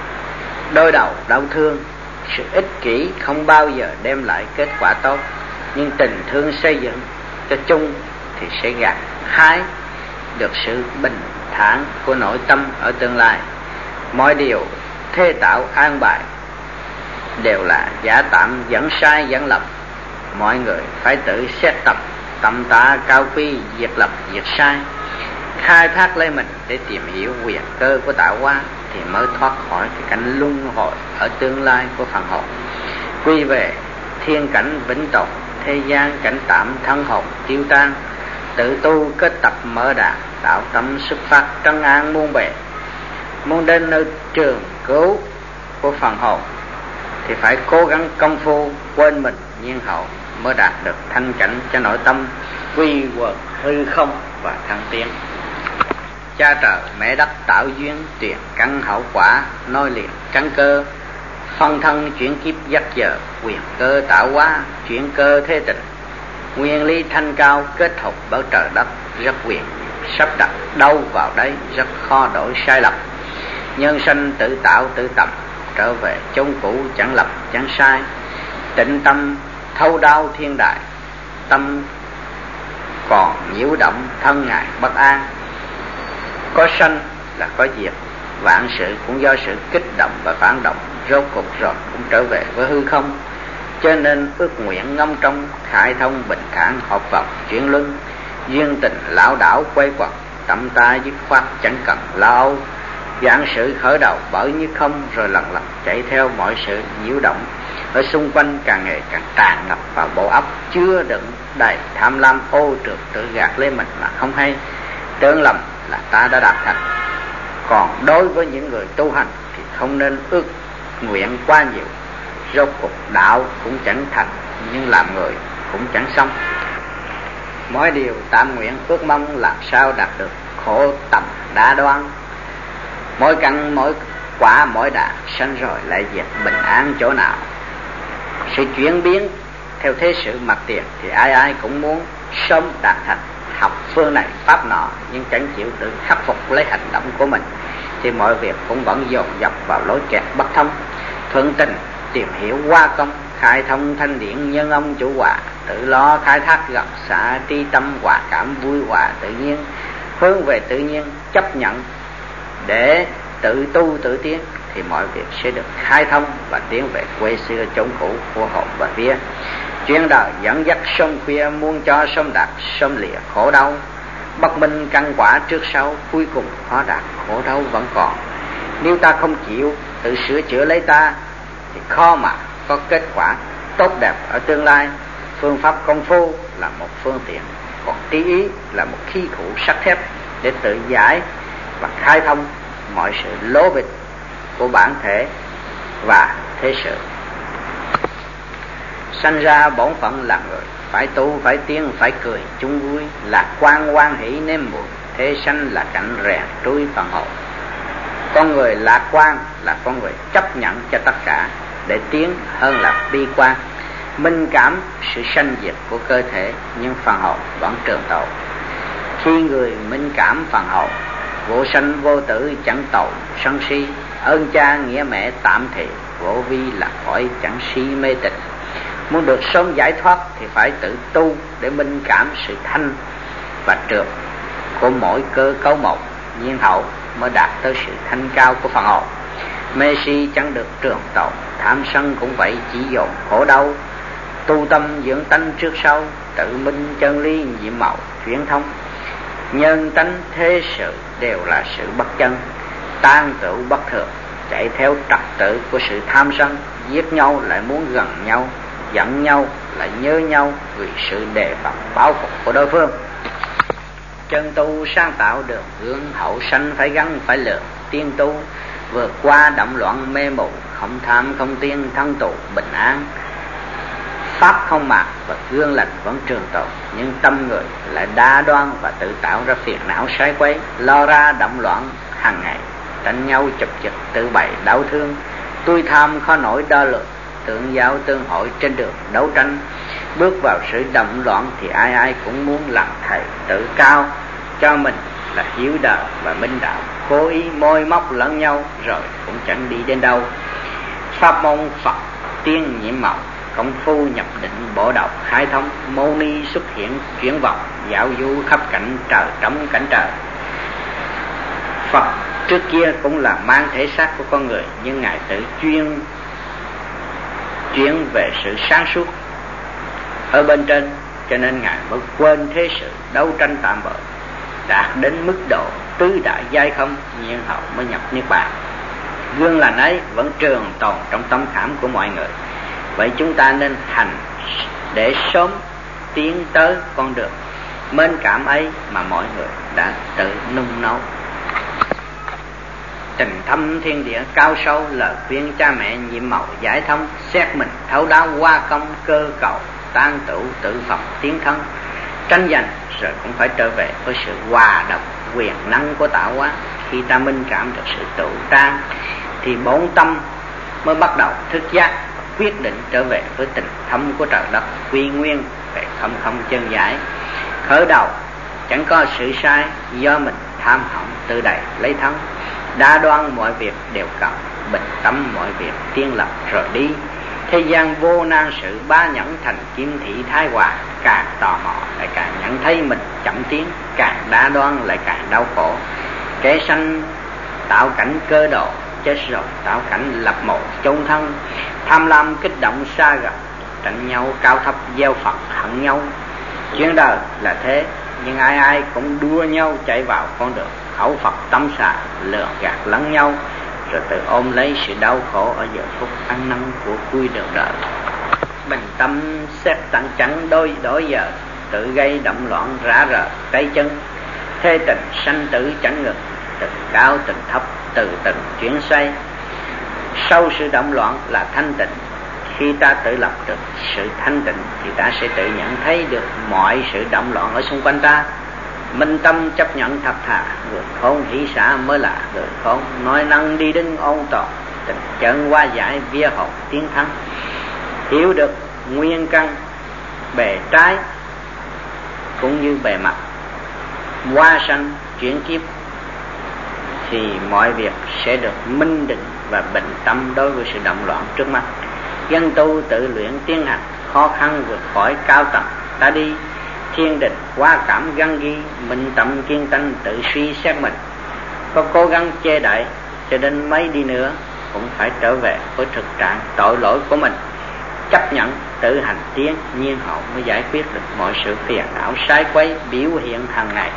Đôi đầu đau thương, sự ích kỷ không bao giờ đem lại kết quả tốt, nhưng tình thương xây dựng cho chung thì sẽ gặt hái được sự bình thản của nội tâm ở tương lai. Mọi điều thế tạo an bài đều là giả tạm dẫn sai dẫn lầm. Mọi người phải tự xét tâm ta cao quý, diệt lầm diệt sai, khai thác lấy mình để tìm hiểu quyền cơ của tạo hóa, thì mới thoát khỏi cái cảnh luân hồi ở tương lai của phần hồn, quy về thiên cảnh vĩnh tồn, thế gian cảnh tạm thân hồn tiêu tan. Tự tu kết tập mở đà, đạo tâm xuất phát trấn an muôn bề. Muốn đến nơi trường cứu của phần hồn thì phải cố gắng công phu quên mình nhiên hậu, mới đạt được thanh cảnh cho nội tâm quy quần hư không và thăng tiến. Cha trời mẹ đất tạo duyên, truyền căn hậu quả, nối liền căn cơ, phân thân chuyển kiếp dắt giờ, quyền cơ tạo hóa, chuyển cơ thế tình. Nguyên lý thanh cao kết hợp bởi trời đất, rất quyền sắp đặt đâu vào đấy, rất khó đổi sai lầm. Nhân sanh tự tạo tự tầm, trở về chốn cũ chẳng lầm chẳng sai. Tịnh tâm thâu đau thiên đại, tâm còn nhiễu động thân ngài bất an. Có sanh là có diệt, vạn sự cũng do sự kích động và phản động, rốt cục rồi cũng trở về với hư không. Cho nên ước nguyện ngâm trong, khai thông bình thản hợp vọng chuyển luân, duyên tình lão đảo quay quẩn, tâm ta dứt khoát chẳng cần lo âu. Vạn sự khởi đầu bởi như không, rồi lần lần chạy theo mọi sự nhiễu động ở xung quanh, càng ngày càng tràn ngập vào bộ óc, chứa đựng đầy tham lam ô trượt, tự gạt lấy mình mà không hay, tưởng lầm là ta đã đạt thành. Còn đối với những người tu hành thì không nên ước nguyện quá nhiều, rốt cuộc đạo cũng chẳng thành, nhưng làm người cũng chẳng xong. Mỗi điều tạm nguyện ước mong làm sao đạt được khổ tầm đa đoan. Mỗi căn mỗi quả mỗi đà, sanh rồi lại diệt, bình an chỗ nào. Sự chuyển biến theo thế sự mặt tiền thì ai ai cũng muốn sớm đạt thành, học phương này pháp nọ, nhưng chẳng chịu tự khắc phục lấy hành động của mình, thì mọi việc cũng vẫn dồn dập vào lối kẹt bất thông. Thuận tình tìm hiểu qua công, khai thông thanh điển nhân ông chủ hòa, tự lo khai thác gặp xạ tri tâm, hòa cảm vui hòa tự nhiên, hướng về tự nhiên, chấp nhận để tự tu tự tiến, thì mọi việc sẽ được khai thông và tiến về quê xưa chốn cũ của hồn và vía. Chuyên đời dẫn dắt sớm khuya, muốn cho sớm đạt sớm lìa khổ đau. Bất minh căn quả trước sau, cuối cùng khó đạt, khổ đau vẫn còn. Nếu ta không chịu tự sửa chữa lấy ta thì khó mà có kết quả tốt đẹp ở tương lai. Phương pháp công phu là một phương tiện, còn trí ý là một khí cụ sắt thép để tự giải và khai thông mọi sự lố bịch của bản thể và thế sự. Sanh ra bổn phận là người, phải tu phải tiến phải cười chung vui, lạc quan hoan hỷ nếm mùi, thế sanh là cảnh rèn trui phần hồn. Con người lạc quan là con người chấp nhận cho tất cả để tiến hơn là bi quan. Minh cảm sự sanh diệt của cơ thể, nhưng phần hồn vẫn trường tồn. Khi người minh cảm phần hồn, vô sanh vô tử chẳng tồn sân si, ơn cha nghĩa mẹ tạm thị, vô vi là khỏi chẳng si mê tịch. Muốn được sớm giải thoát thì phải tự tu để minh cảm sự thanh và trượt của mỗi cơ cấu một, nhiên hậu mới đạt tới sự thanh cao của phần hồn. Mê si chẳng được trường tồn, tham sân cũng vậy, chỉ dồn khổ đau. Tu tâm dưỡng tánh trước sau, tự minh chân lý nhiệm màu chuyển thông. Nhân tánh thế sự đều là sự bất chân, tan tựu bất thường, chạy theo trật tự của sự tham sân, giết nhau lại muốn gần nhau, giận nhau lại nhớ nhau vì sự đề phòng báo phục của đối phương. Chân tu sáng tạo đường hướng, hậu sanh phải gắn phải lượng. Tiên tu vượt qua động loạn mê mù, không tham không tiên, thân tù bình an. Pháp không mạc và gương lành vẫn trường tồn, nhưng tâm người lại đa đoan và tự tạo ra phiền não sai quấy, lo ra động loạn hàng ngày, tranh nhau chụp giật, tự bày đau thương. Tôi tham khó nổi đo lường, tương giao tương hội trên đường đấu tranh. Bước vào sự động loạn thì ai ai cũng muốn làm thầy tự cao cho mình là hiếu đạo và minh đạo, cố ý môi móc lẫn nhau rồi cũng chẳng đi đến đâu. Pháp môn Phật tiên nhiễm màu, công phu nhập định bổ độc khai thông, mâu ni xuất hiện chuyển vọng, dạo du khắp cảnh trời trong cảnh trời. Phật trước kia cũng là mang thể xác của con người, nhưng ngài tự chuyên về sự sáng suốt ở bên trên, cho nên ngài mới quên thế sự đấu tranh tạm bợ, đạt đến mức độ tứ đại giai không, nhiên hậu mới nhập niết bàn. Gương lành ấy vẫn trường tồn trong tâm khảm của mọi người. Vậy chúng ta nên hành để sớm tiến tới con đường mến cảm ấy mà mọi người đã tự nung nấu. Tình thâm thiên địa cao sâu, lời khuyên cha mẹ nhiệm màu giải thông, xét mình thấu đáo qua công cơ cầu, tan tửu tự phòng tiến thân. Tranh giành rồi cũng phải trở về với sự hòa đồng quyền năng của tạo hóa. Khi ta minh cảm được sự tự trang thì bổn tâm mới bắt đầu thức giác, quyết định trở về với tình thâm của trời đất, quy nguyên về không không chân giải. Khởi đầu chẳng có sự sai, do mình tham hỏng tự đầy lấy thân, đa đoan mọi việc đều cần, bình tâm mọi việc tiên lập rồi đi. Thế gian vô nan sự, ba nhẫn thành kim thị thái hòa. Càng tò mò lại càng nhận thấy mình chậm tiến, càng đa đoan lại càng đau khổ. Kẻ sanh tạo cảnh cơ độ, chết rồi tạo cảnh lập mộ chôn thân. Tham lam kích động xa gần, tranh nhau cao thấp gieo Phật hận nhau. Chuyện đời là thế, nhưng ai ai cũng đua nhau chạy vào con đường khẩu Phật tâm xà, lừa gạt lẫn nhau, rồi tự ôm lấy sự đau khổ ở giờ phút ăn năn của cuối đường đời. Bình tâm xét tận chẳng đổi giờ, tự gây động loạn rã rờ tay chân. Thế tình sanh tử chẳng ngừng, từng cao từng thấp, từ từng chuyển xoay. Sau sự động loạn là thanh tịnh. Khi ta tự lập được sự thanh tịnh thì ta sẽ tự nhận thấy được mọi sự động loạn ở xung quanh ta. Minh tâm chấp nhận thật thà, người khôn hỷ xả mới là người khôn. Nói năng đi đứng ôn tồn, tình chân qua giải vía hồn tiến thắng. Hiểu được nguyên căn bề trái cũng như bề mặt, qua sanh chuyển kiếp, thì mọi việc sẽ được minh định và bình tâm đối với sự động loạn trước mắt. Dân tu tự luyện tiến hành, khó khăn vượt khỏi cao tầng ta đi. Thiên định quá cảm găng ghi, minh tâm kiên tánh tự suy xét mình. Có cố gắng che đậy cho đến mấy đi nữa cũng phải trở về với thực trạng tội lỗi của mình. Chấp nhận tự hành tiến, nhiên hậu mới giải quyết được mọi sự phiền não sai quấy biểu hiện hàng ngày.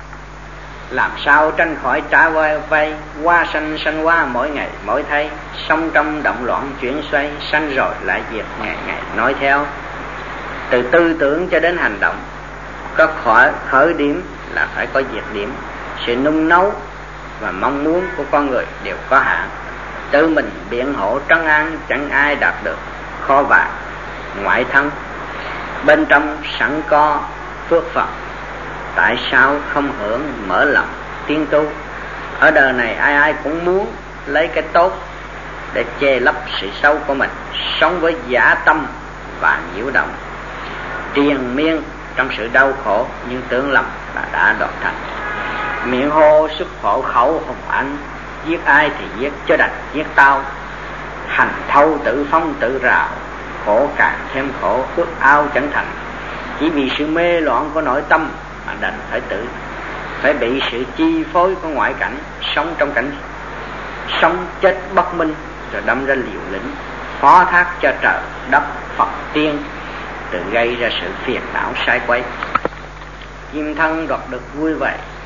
Làm sao tránh khỏi trả vay, qua sanh sanh qua mỗi ngày mỗi thay. Sống trong động loạn chuyển xoay, sanh rồi lại diệt ngày ngày nói theo. Từ tư tưởng cho đến hành động, có khởi điểm là phải có diệt điểm. Sự nung nấu và mong muốn của con người đều có hạn. Tự mình biện hộ trấn an chẳng ai đạt được. Kho vàng ngoại thân, bên trong sẵn có phước Phật, tại sao không hưởng mở lòng tiến tu? Ở đời này ai ai cũng muốn lấy cái tốt để che lấp sự xấu của mình, sống với giả tâm và nhiễu động, triền miên trong sự đau khổ, nhưng tưởng lầm là đã đoạn thành. Miệng hô xuất khổ khẩu hùng anh, giết ai thì giết cho đành giết tao. Hành thâu tự phong tự rào, khổ càng thêm khổ, ước ao chẳng thành. Chỉ vì sự mê loạn của nội tâm mà đành phải bị sự chi phối của ngoại cảnh, sống trong cảnh sống chết bất minh, rồi đâm ra liều lĩnh, phó thác cho trời đất Phật tiên, tự gây ra sự phiền não sai quấy. Kim thân đoạt được vui vậy,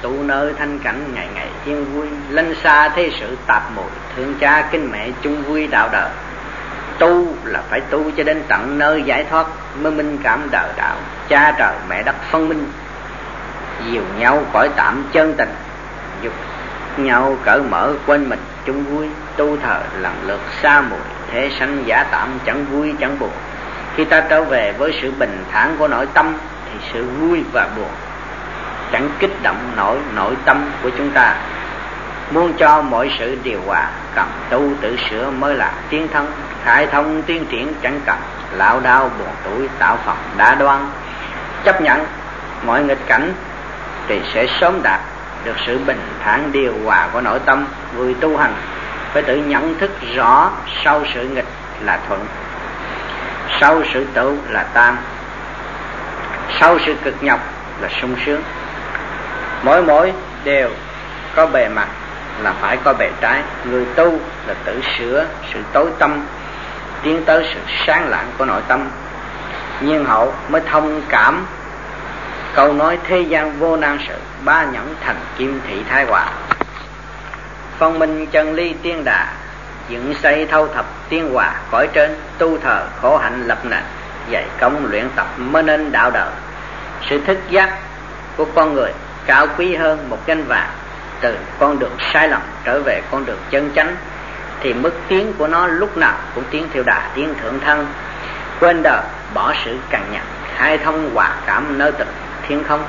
tụ nơi thanh cảnh ngày ngày yên vui, lánh xa thế sự tạp mùi, thương cha kính mẹ chung vui đạo đời. Tu là phải tu cho đến tận nơi giải thoát mới minh cảm đời đạo, cha trời mẹ đất phân minh, dìu nhau cõi tạm chân tình, dục nhau cởi mở quên mình chung vui. Tu thờ lần lượt xa mùi, thế sanh giả tạm chẳng vui chẳng buồn. Khi ta trở về với sự bình thản của nội tâm thì sự vui và buồn chẳng kích động nổi nội tâm của chúng ta. Muốn cho mọi sự điều hòa, cần tu tự sửa mới là tiến thân. Khai thông tiến triển chẳng cần lão đao buồn tuổi tạo phật đã đoan. Chấp nhận mọi nghịch cảnh thì sẽ sớm đạt được sự bình thản điều hòa của nội tâm. Người tu hành phải tự nhận thức rõ sau sự nghịch là thuận, sau sự tự là tam, sau sự cực nhọc là sung sướng. Mỗi đều có bề mặt là phải có bề trái. Người tu là tự sửa sự tối tâm, tiến tới sự sáng lạng của nội tâm. Nhiên hậu mới thông cảm câu nói thế gian vô nan sự, ba nhẫn thành kim thị thái hòa. Phân minh chân ly tiên đà, dựng xây thâu thập tiên hòa. Cõi trên tu thờ khổ hạnh lập nền, dạy công luyện tập mới nên đạo đời. Sự thức giác của con người cao quý hơn một danh vàng. Từ con đường sai lầm trở về con đường chân chánh thì mức tiến của nó lúc nào cũng tiến theo đà tiến thượng thân. Quên đời bỏ sự cằn nhằn, khai thông hòa cảm nơi tận thiên không.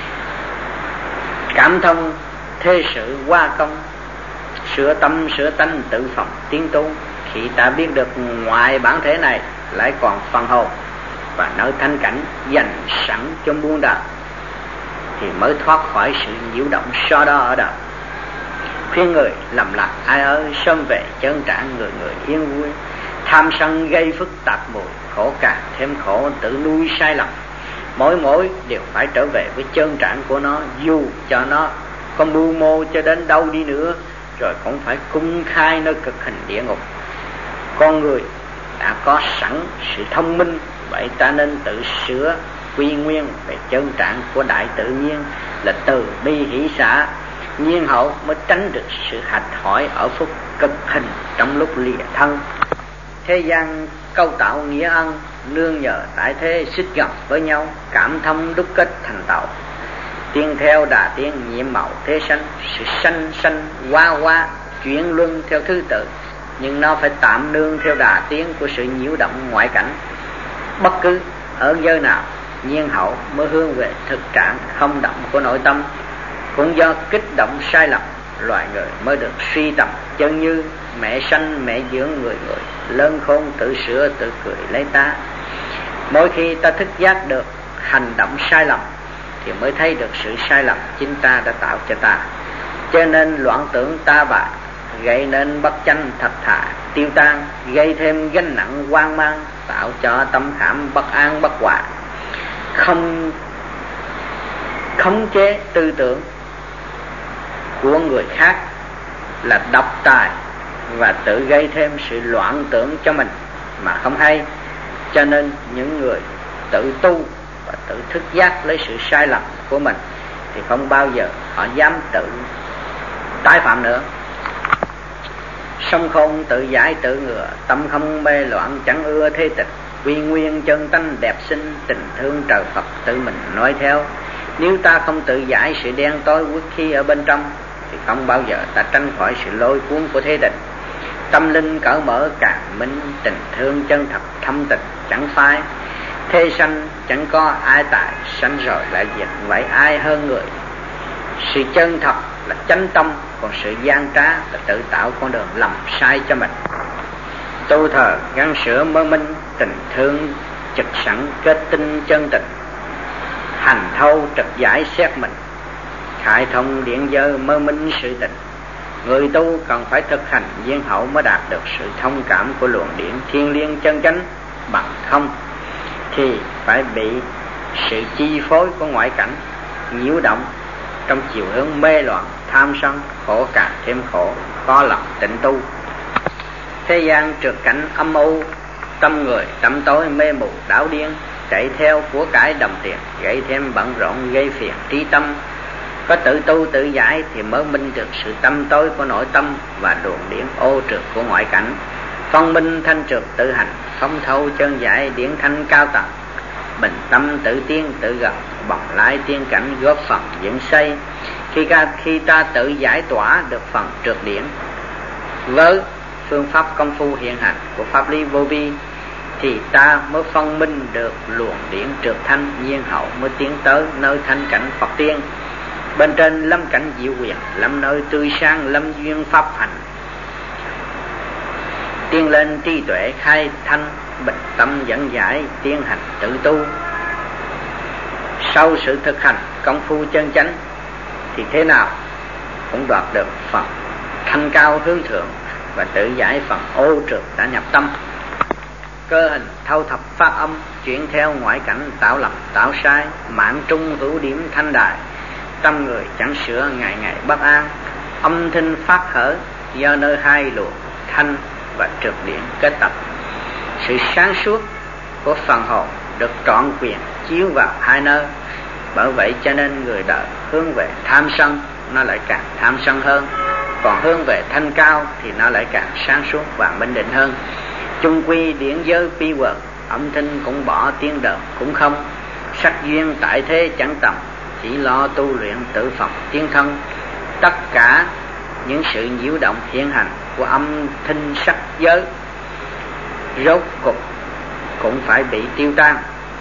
Cảm thông thế sự qua công, sửa tâm sửa tánh tự phòng tiến tu. Khi ta biết được ngoài bản thể này lại còn phần hồn và nơi thanh cảnh dành sẵn cho muôn đời thì mới thoát khỏi sự nhiễu động so đo ở đời. Khuyên người lầm lạc ai ơi, sớm về chân trạng người người yên vui. Tham sân gây phức tạp mùi, khổ càng thêm khổ tự nuôi sai lầm. Mỗi đều phải trở về với chân trạng của nó, dù cho nó có mưu mô cho đến đâu đi nữa, rồi cũng phải cung khai nơi cực hình địa ngục. Con người đã có sẵn sự thông minh, vậy ta nên tự sửa quy nguyên về chân trạng của đại tự nhiên là từ bi hỷ xả. Nhiên hậu mới tránh được sự hạch hỏi ở phút cực hình trong lúc lìa thân. Thế gian câu tạo nghĩa ân, nương nhờ tại thế xích gần với nhau, cảm thông đúc kết thành tàu. Tiên theo đà tiên nhiệm màu thế sanh, sự sanh qua chuyển luân theo thứ tự, nhưng nó phải tạm nương theo đà tiến của sự nhiễu động ngoại cảnh. Bất cứ ở giới nào, nhiên hậu mới hướng về thực trạng không động của nội tâm. Cũng do kích động sai lầm, loài người mới được suy tầm, chân như mẹ sanh mẹ dưỡng người lớn khôn tự sửa tự cười lấy ta. Mỗi khi ta thức giác được hành động sai lầm thì mới thấy được sự sai lầm chính ta đã tạo cho ta. Cho nên loạn tưởng ta bà gây nên bất chánh thật thà tiêu tan, gây thêm gánh nặng hoang mang, tạo cho tâm khảm bất an bất hòa. Không khống chế tư tưởng của người khác là độc tài và tự gây thêm sự loạn tưởng cho mình mà không hay. Cho nên những người tự tu và tự thức giác lấy sự sai lầm của mình thì không bao giờ họ dám tự tái phạm nữa. Sông khôn tự giải tự ngừa, tâm không mê loạn chẳng ưa thế tịch. Quy nguyên chân tánh đẹp xinh, tình thương trời Phật tự mình nói theo. Nếu ta không tự giải sự đen tối uất khi ở bên trong thì không bao giờ ta tránh khỏi sự lôi cuốn của thế tình. Tâm linh cởi mở càng minh, tình thương chân thật thâm tình chẳng phai. Thế sanh chẳng có ai tài, sanh rồi lại diệt, vậy ai hơn người. Sự chân thật là chánh tâm, còn sự gian trá là tự tạo con đường lầm sai cho mình. Tu thờ gắn sửa mơ minh, tình thương trực sẵn kết tinh chân tình. Hành thâu trực giải xét mình, khai thông điện dơ mơ minh sự tình. Người tu cần phải thực hành viên hậu mới đạt được sự thông cảm của luồng điển thiên liêng chân chánh. Bằng không thì phải bị sự chi phối của ngoại cảnh nhiễu động trong chiều hướng mê loạn, tham sân, khổ càng thêm khổ, khó lòng tịnh tu. Thế gian trượt cảnh âm u, tâm người tâm tối mê mù đảo điên, chạy theo của cải đồng tiền, gây thêm bận rộn gây phiền trí tâm. Có tự tu tự giải thì mới minh được sự tâm tối của nội tâm và luồng điển ô trượt của ngoại cảnh. Phân minh thanh trượt tự hành, thông thấu chân giải điển thanh cao tầng. Bình tâm tự tiên tự gần, bồng lai tiên cảnh góp phần dựng xây. Khi ta tự giải tỏa được phần trượt điển với phương pháp công phu hiện hành của pháp lý vô vi, thì ta mới phân minh được luồng điển trượt thanh nhiên hậu, mới tiến tới nơi thanh cảnh Phật tiên. Bên trên lâm cảnh diệu quyền, lâm nơi tươi sáng, lâm duyên pháp hành, tiên lên tri tuệ khai thanh, bình tâm dẫn giải tiến hành tự tu. Sau sự thực hành công phu chân chánh thì thế nào cũng đoạt được phần thanh cao hướng thượng và tự giải phần ô trượt đã nhập tâm. Cơ hình thâu thập phát âm, chuyển theo ngoại cảnh tạo lầm tạo sai, mạng trung hữu điểm thanh đài. Tâm người chẳng sửa ngày ngày bất an, âm thanh phát khởi do nơi hai luồng thanh và trượt điển kết tập. Sự sáng suốt của phần hồn được trọn quyền chiếu vào hai nơi. Bởi vậy cho nên người đời hướng về tham sân, nó lại càng tham sân hơn. Còn hướng về thanh cao thì nó lại càng sáng suốt và minh định hơn. Chung quy điển giới pi quật, âm thanh cũng bỏ tiếng đờn cũng không. Sắc duyên tại thế chẳng tầm, chỉ lo tu luyện tự phòng tiến thân. Tất cả những sự nhiễu động hiện hành của âm thanh sắc giới rốt cục cũng phải bị tiêu tan.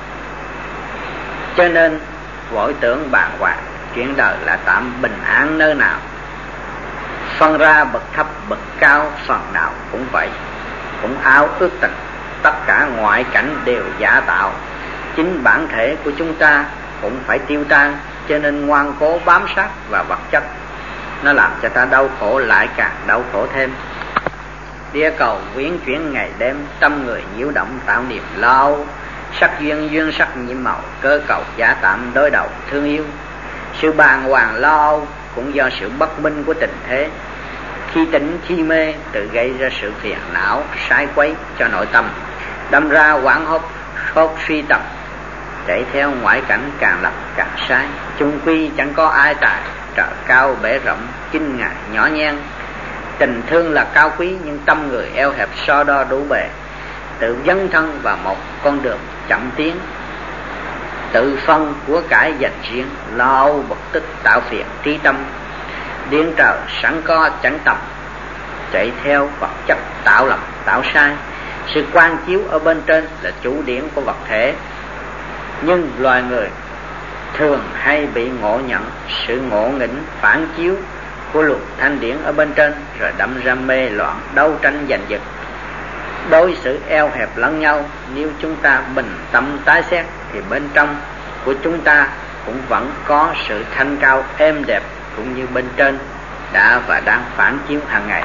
Cho nên vội tưởng bàng hoàng, chuyện đời là tạm bình an nơi nào. Phân ra bậc thấp bậc cao, phần nào cũng vậy, cũng ao ước tình. Tất cả ngoại cảnh đều giả tạo, chính bản thể của chúng ta cũng phải tiêu tan. Cho nên ngoan cố bám sát vào vật chất, nó làm cho ta đau khổ lại càng đau khổ thêm. Địa cầu biến chuyển ngày đêm, tâm người nhiễu động tạo niềm lo âu. Sắc duyên duyên sắc nhiễm màu, cơ cầu giả tạm đối đầu thương yêu. Sự bàng hoàng lo âu cũng do sự bất minh của tình thế. Khi tỉnh khi mê tự gây ra sự phiền não sai quấy cho nội tâm, đâm ra hoảng hốt suy tập, chạy theo ngoại cảnh càng lập càng sai. Chung quy chẳng có ai tại, trời cao bể rộng, kinh ngại nhỏ nhen. Tình thương là cao quý nhưng tâm người eo hẹp so đo đủ bề, tự dấn thân vào một con đường chậm tiến, tự phân của cải dành riêng, lo âu bực tức tạo phiền trí tâm. Điển trời sẵn có chẳng tầm, chạy theo vật chất tạo lầm tạo sai. Sự quan chiếu ở bên trên là chủ điển của vật thể, nhưng loài người thường hay bị ngộ nhận sự ngộ nghĩnh phản chiếu của luồng thanh điển ở bên trên, rồi đâm ra mê loạn đấu tranh giành giật, đối xử eo hẹp lẫn nhau. Nếu chúng ta bình tâm tái xét thì bên trong của chúng ta cũng vẫn có sự thanh cao êm đẹp, cũng như bên trên đã và đang phản chiếu hàng ngày.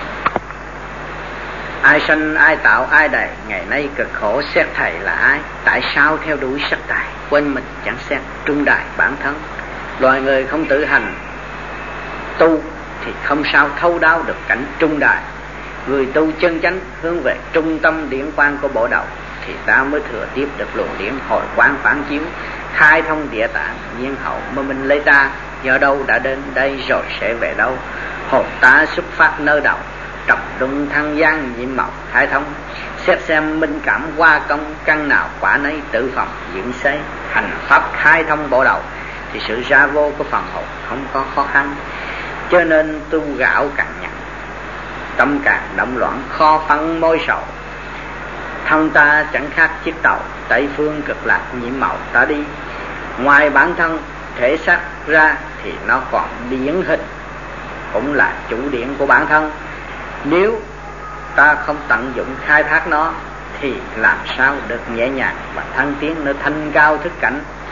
Ai sanh ai tạo ai đầy, ngày nay cực khổ xét thầy là ai? Tại sao theo đuổi sắc tài, quên mình chẳng xét trung đại bản thân? Loài người không tự hành tu thì không sao thấu đáo được cảnh trung đại. Người tu chân chánh hướng về trung tâm điển quang của bộ đầu thì ta mới thừa tiếp được luồng điển hồi quang phản chiếu, khai thông địa tạng nhiên hậu mới minh lấy ta. Do đâu đã đến đây rồi sẽ về đâu? Hồn ta xuất phát nơi đầu, trọng đung thăng gian nhiệm màu khai thông. Xét xem minh cảm qua công, căn nào quả nấy tự phòng dựng xây. Hành pháp khai thông bộ đầu thì sự ra vô của phần hồn không có khó khăn. Cho nên tu gạo càng nhằn, tâm càng động loạn, kho phân môi sầu. Thân ta chẳng khác chiếc tàu, Tây phương cực lạc nhiễm màu ta đi. Ngoài bản thân thể xác ra thì nó còn điển hình, cũng là chủ điển của bản thân. Nếu ta không tận dụng khai thác nó thì làm sao được nhẹ nhàng và thăng tiến nơi thanh cao thức cảnh.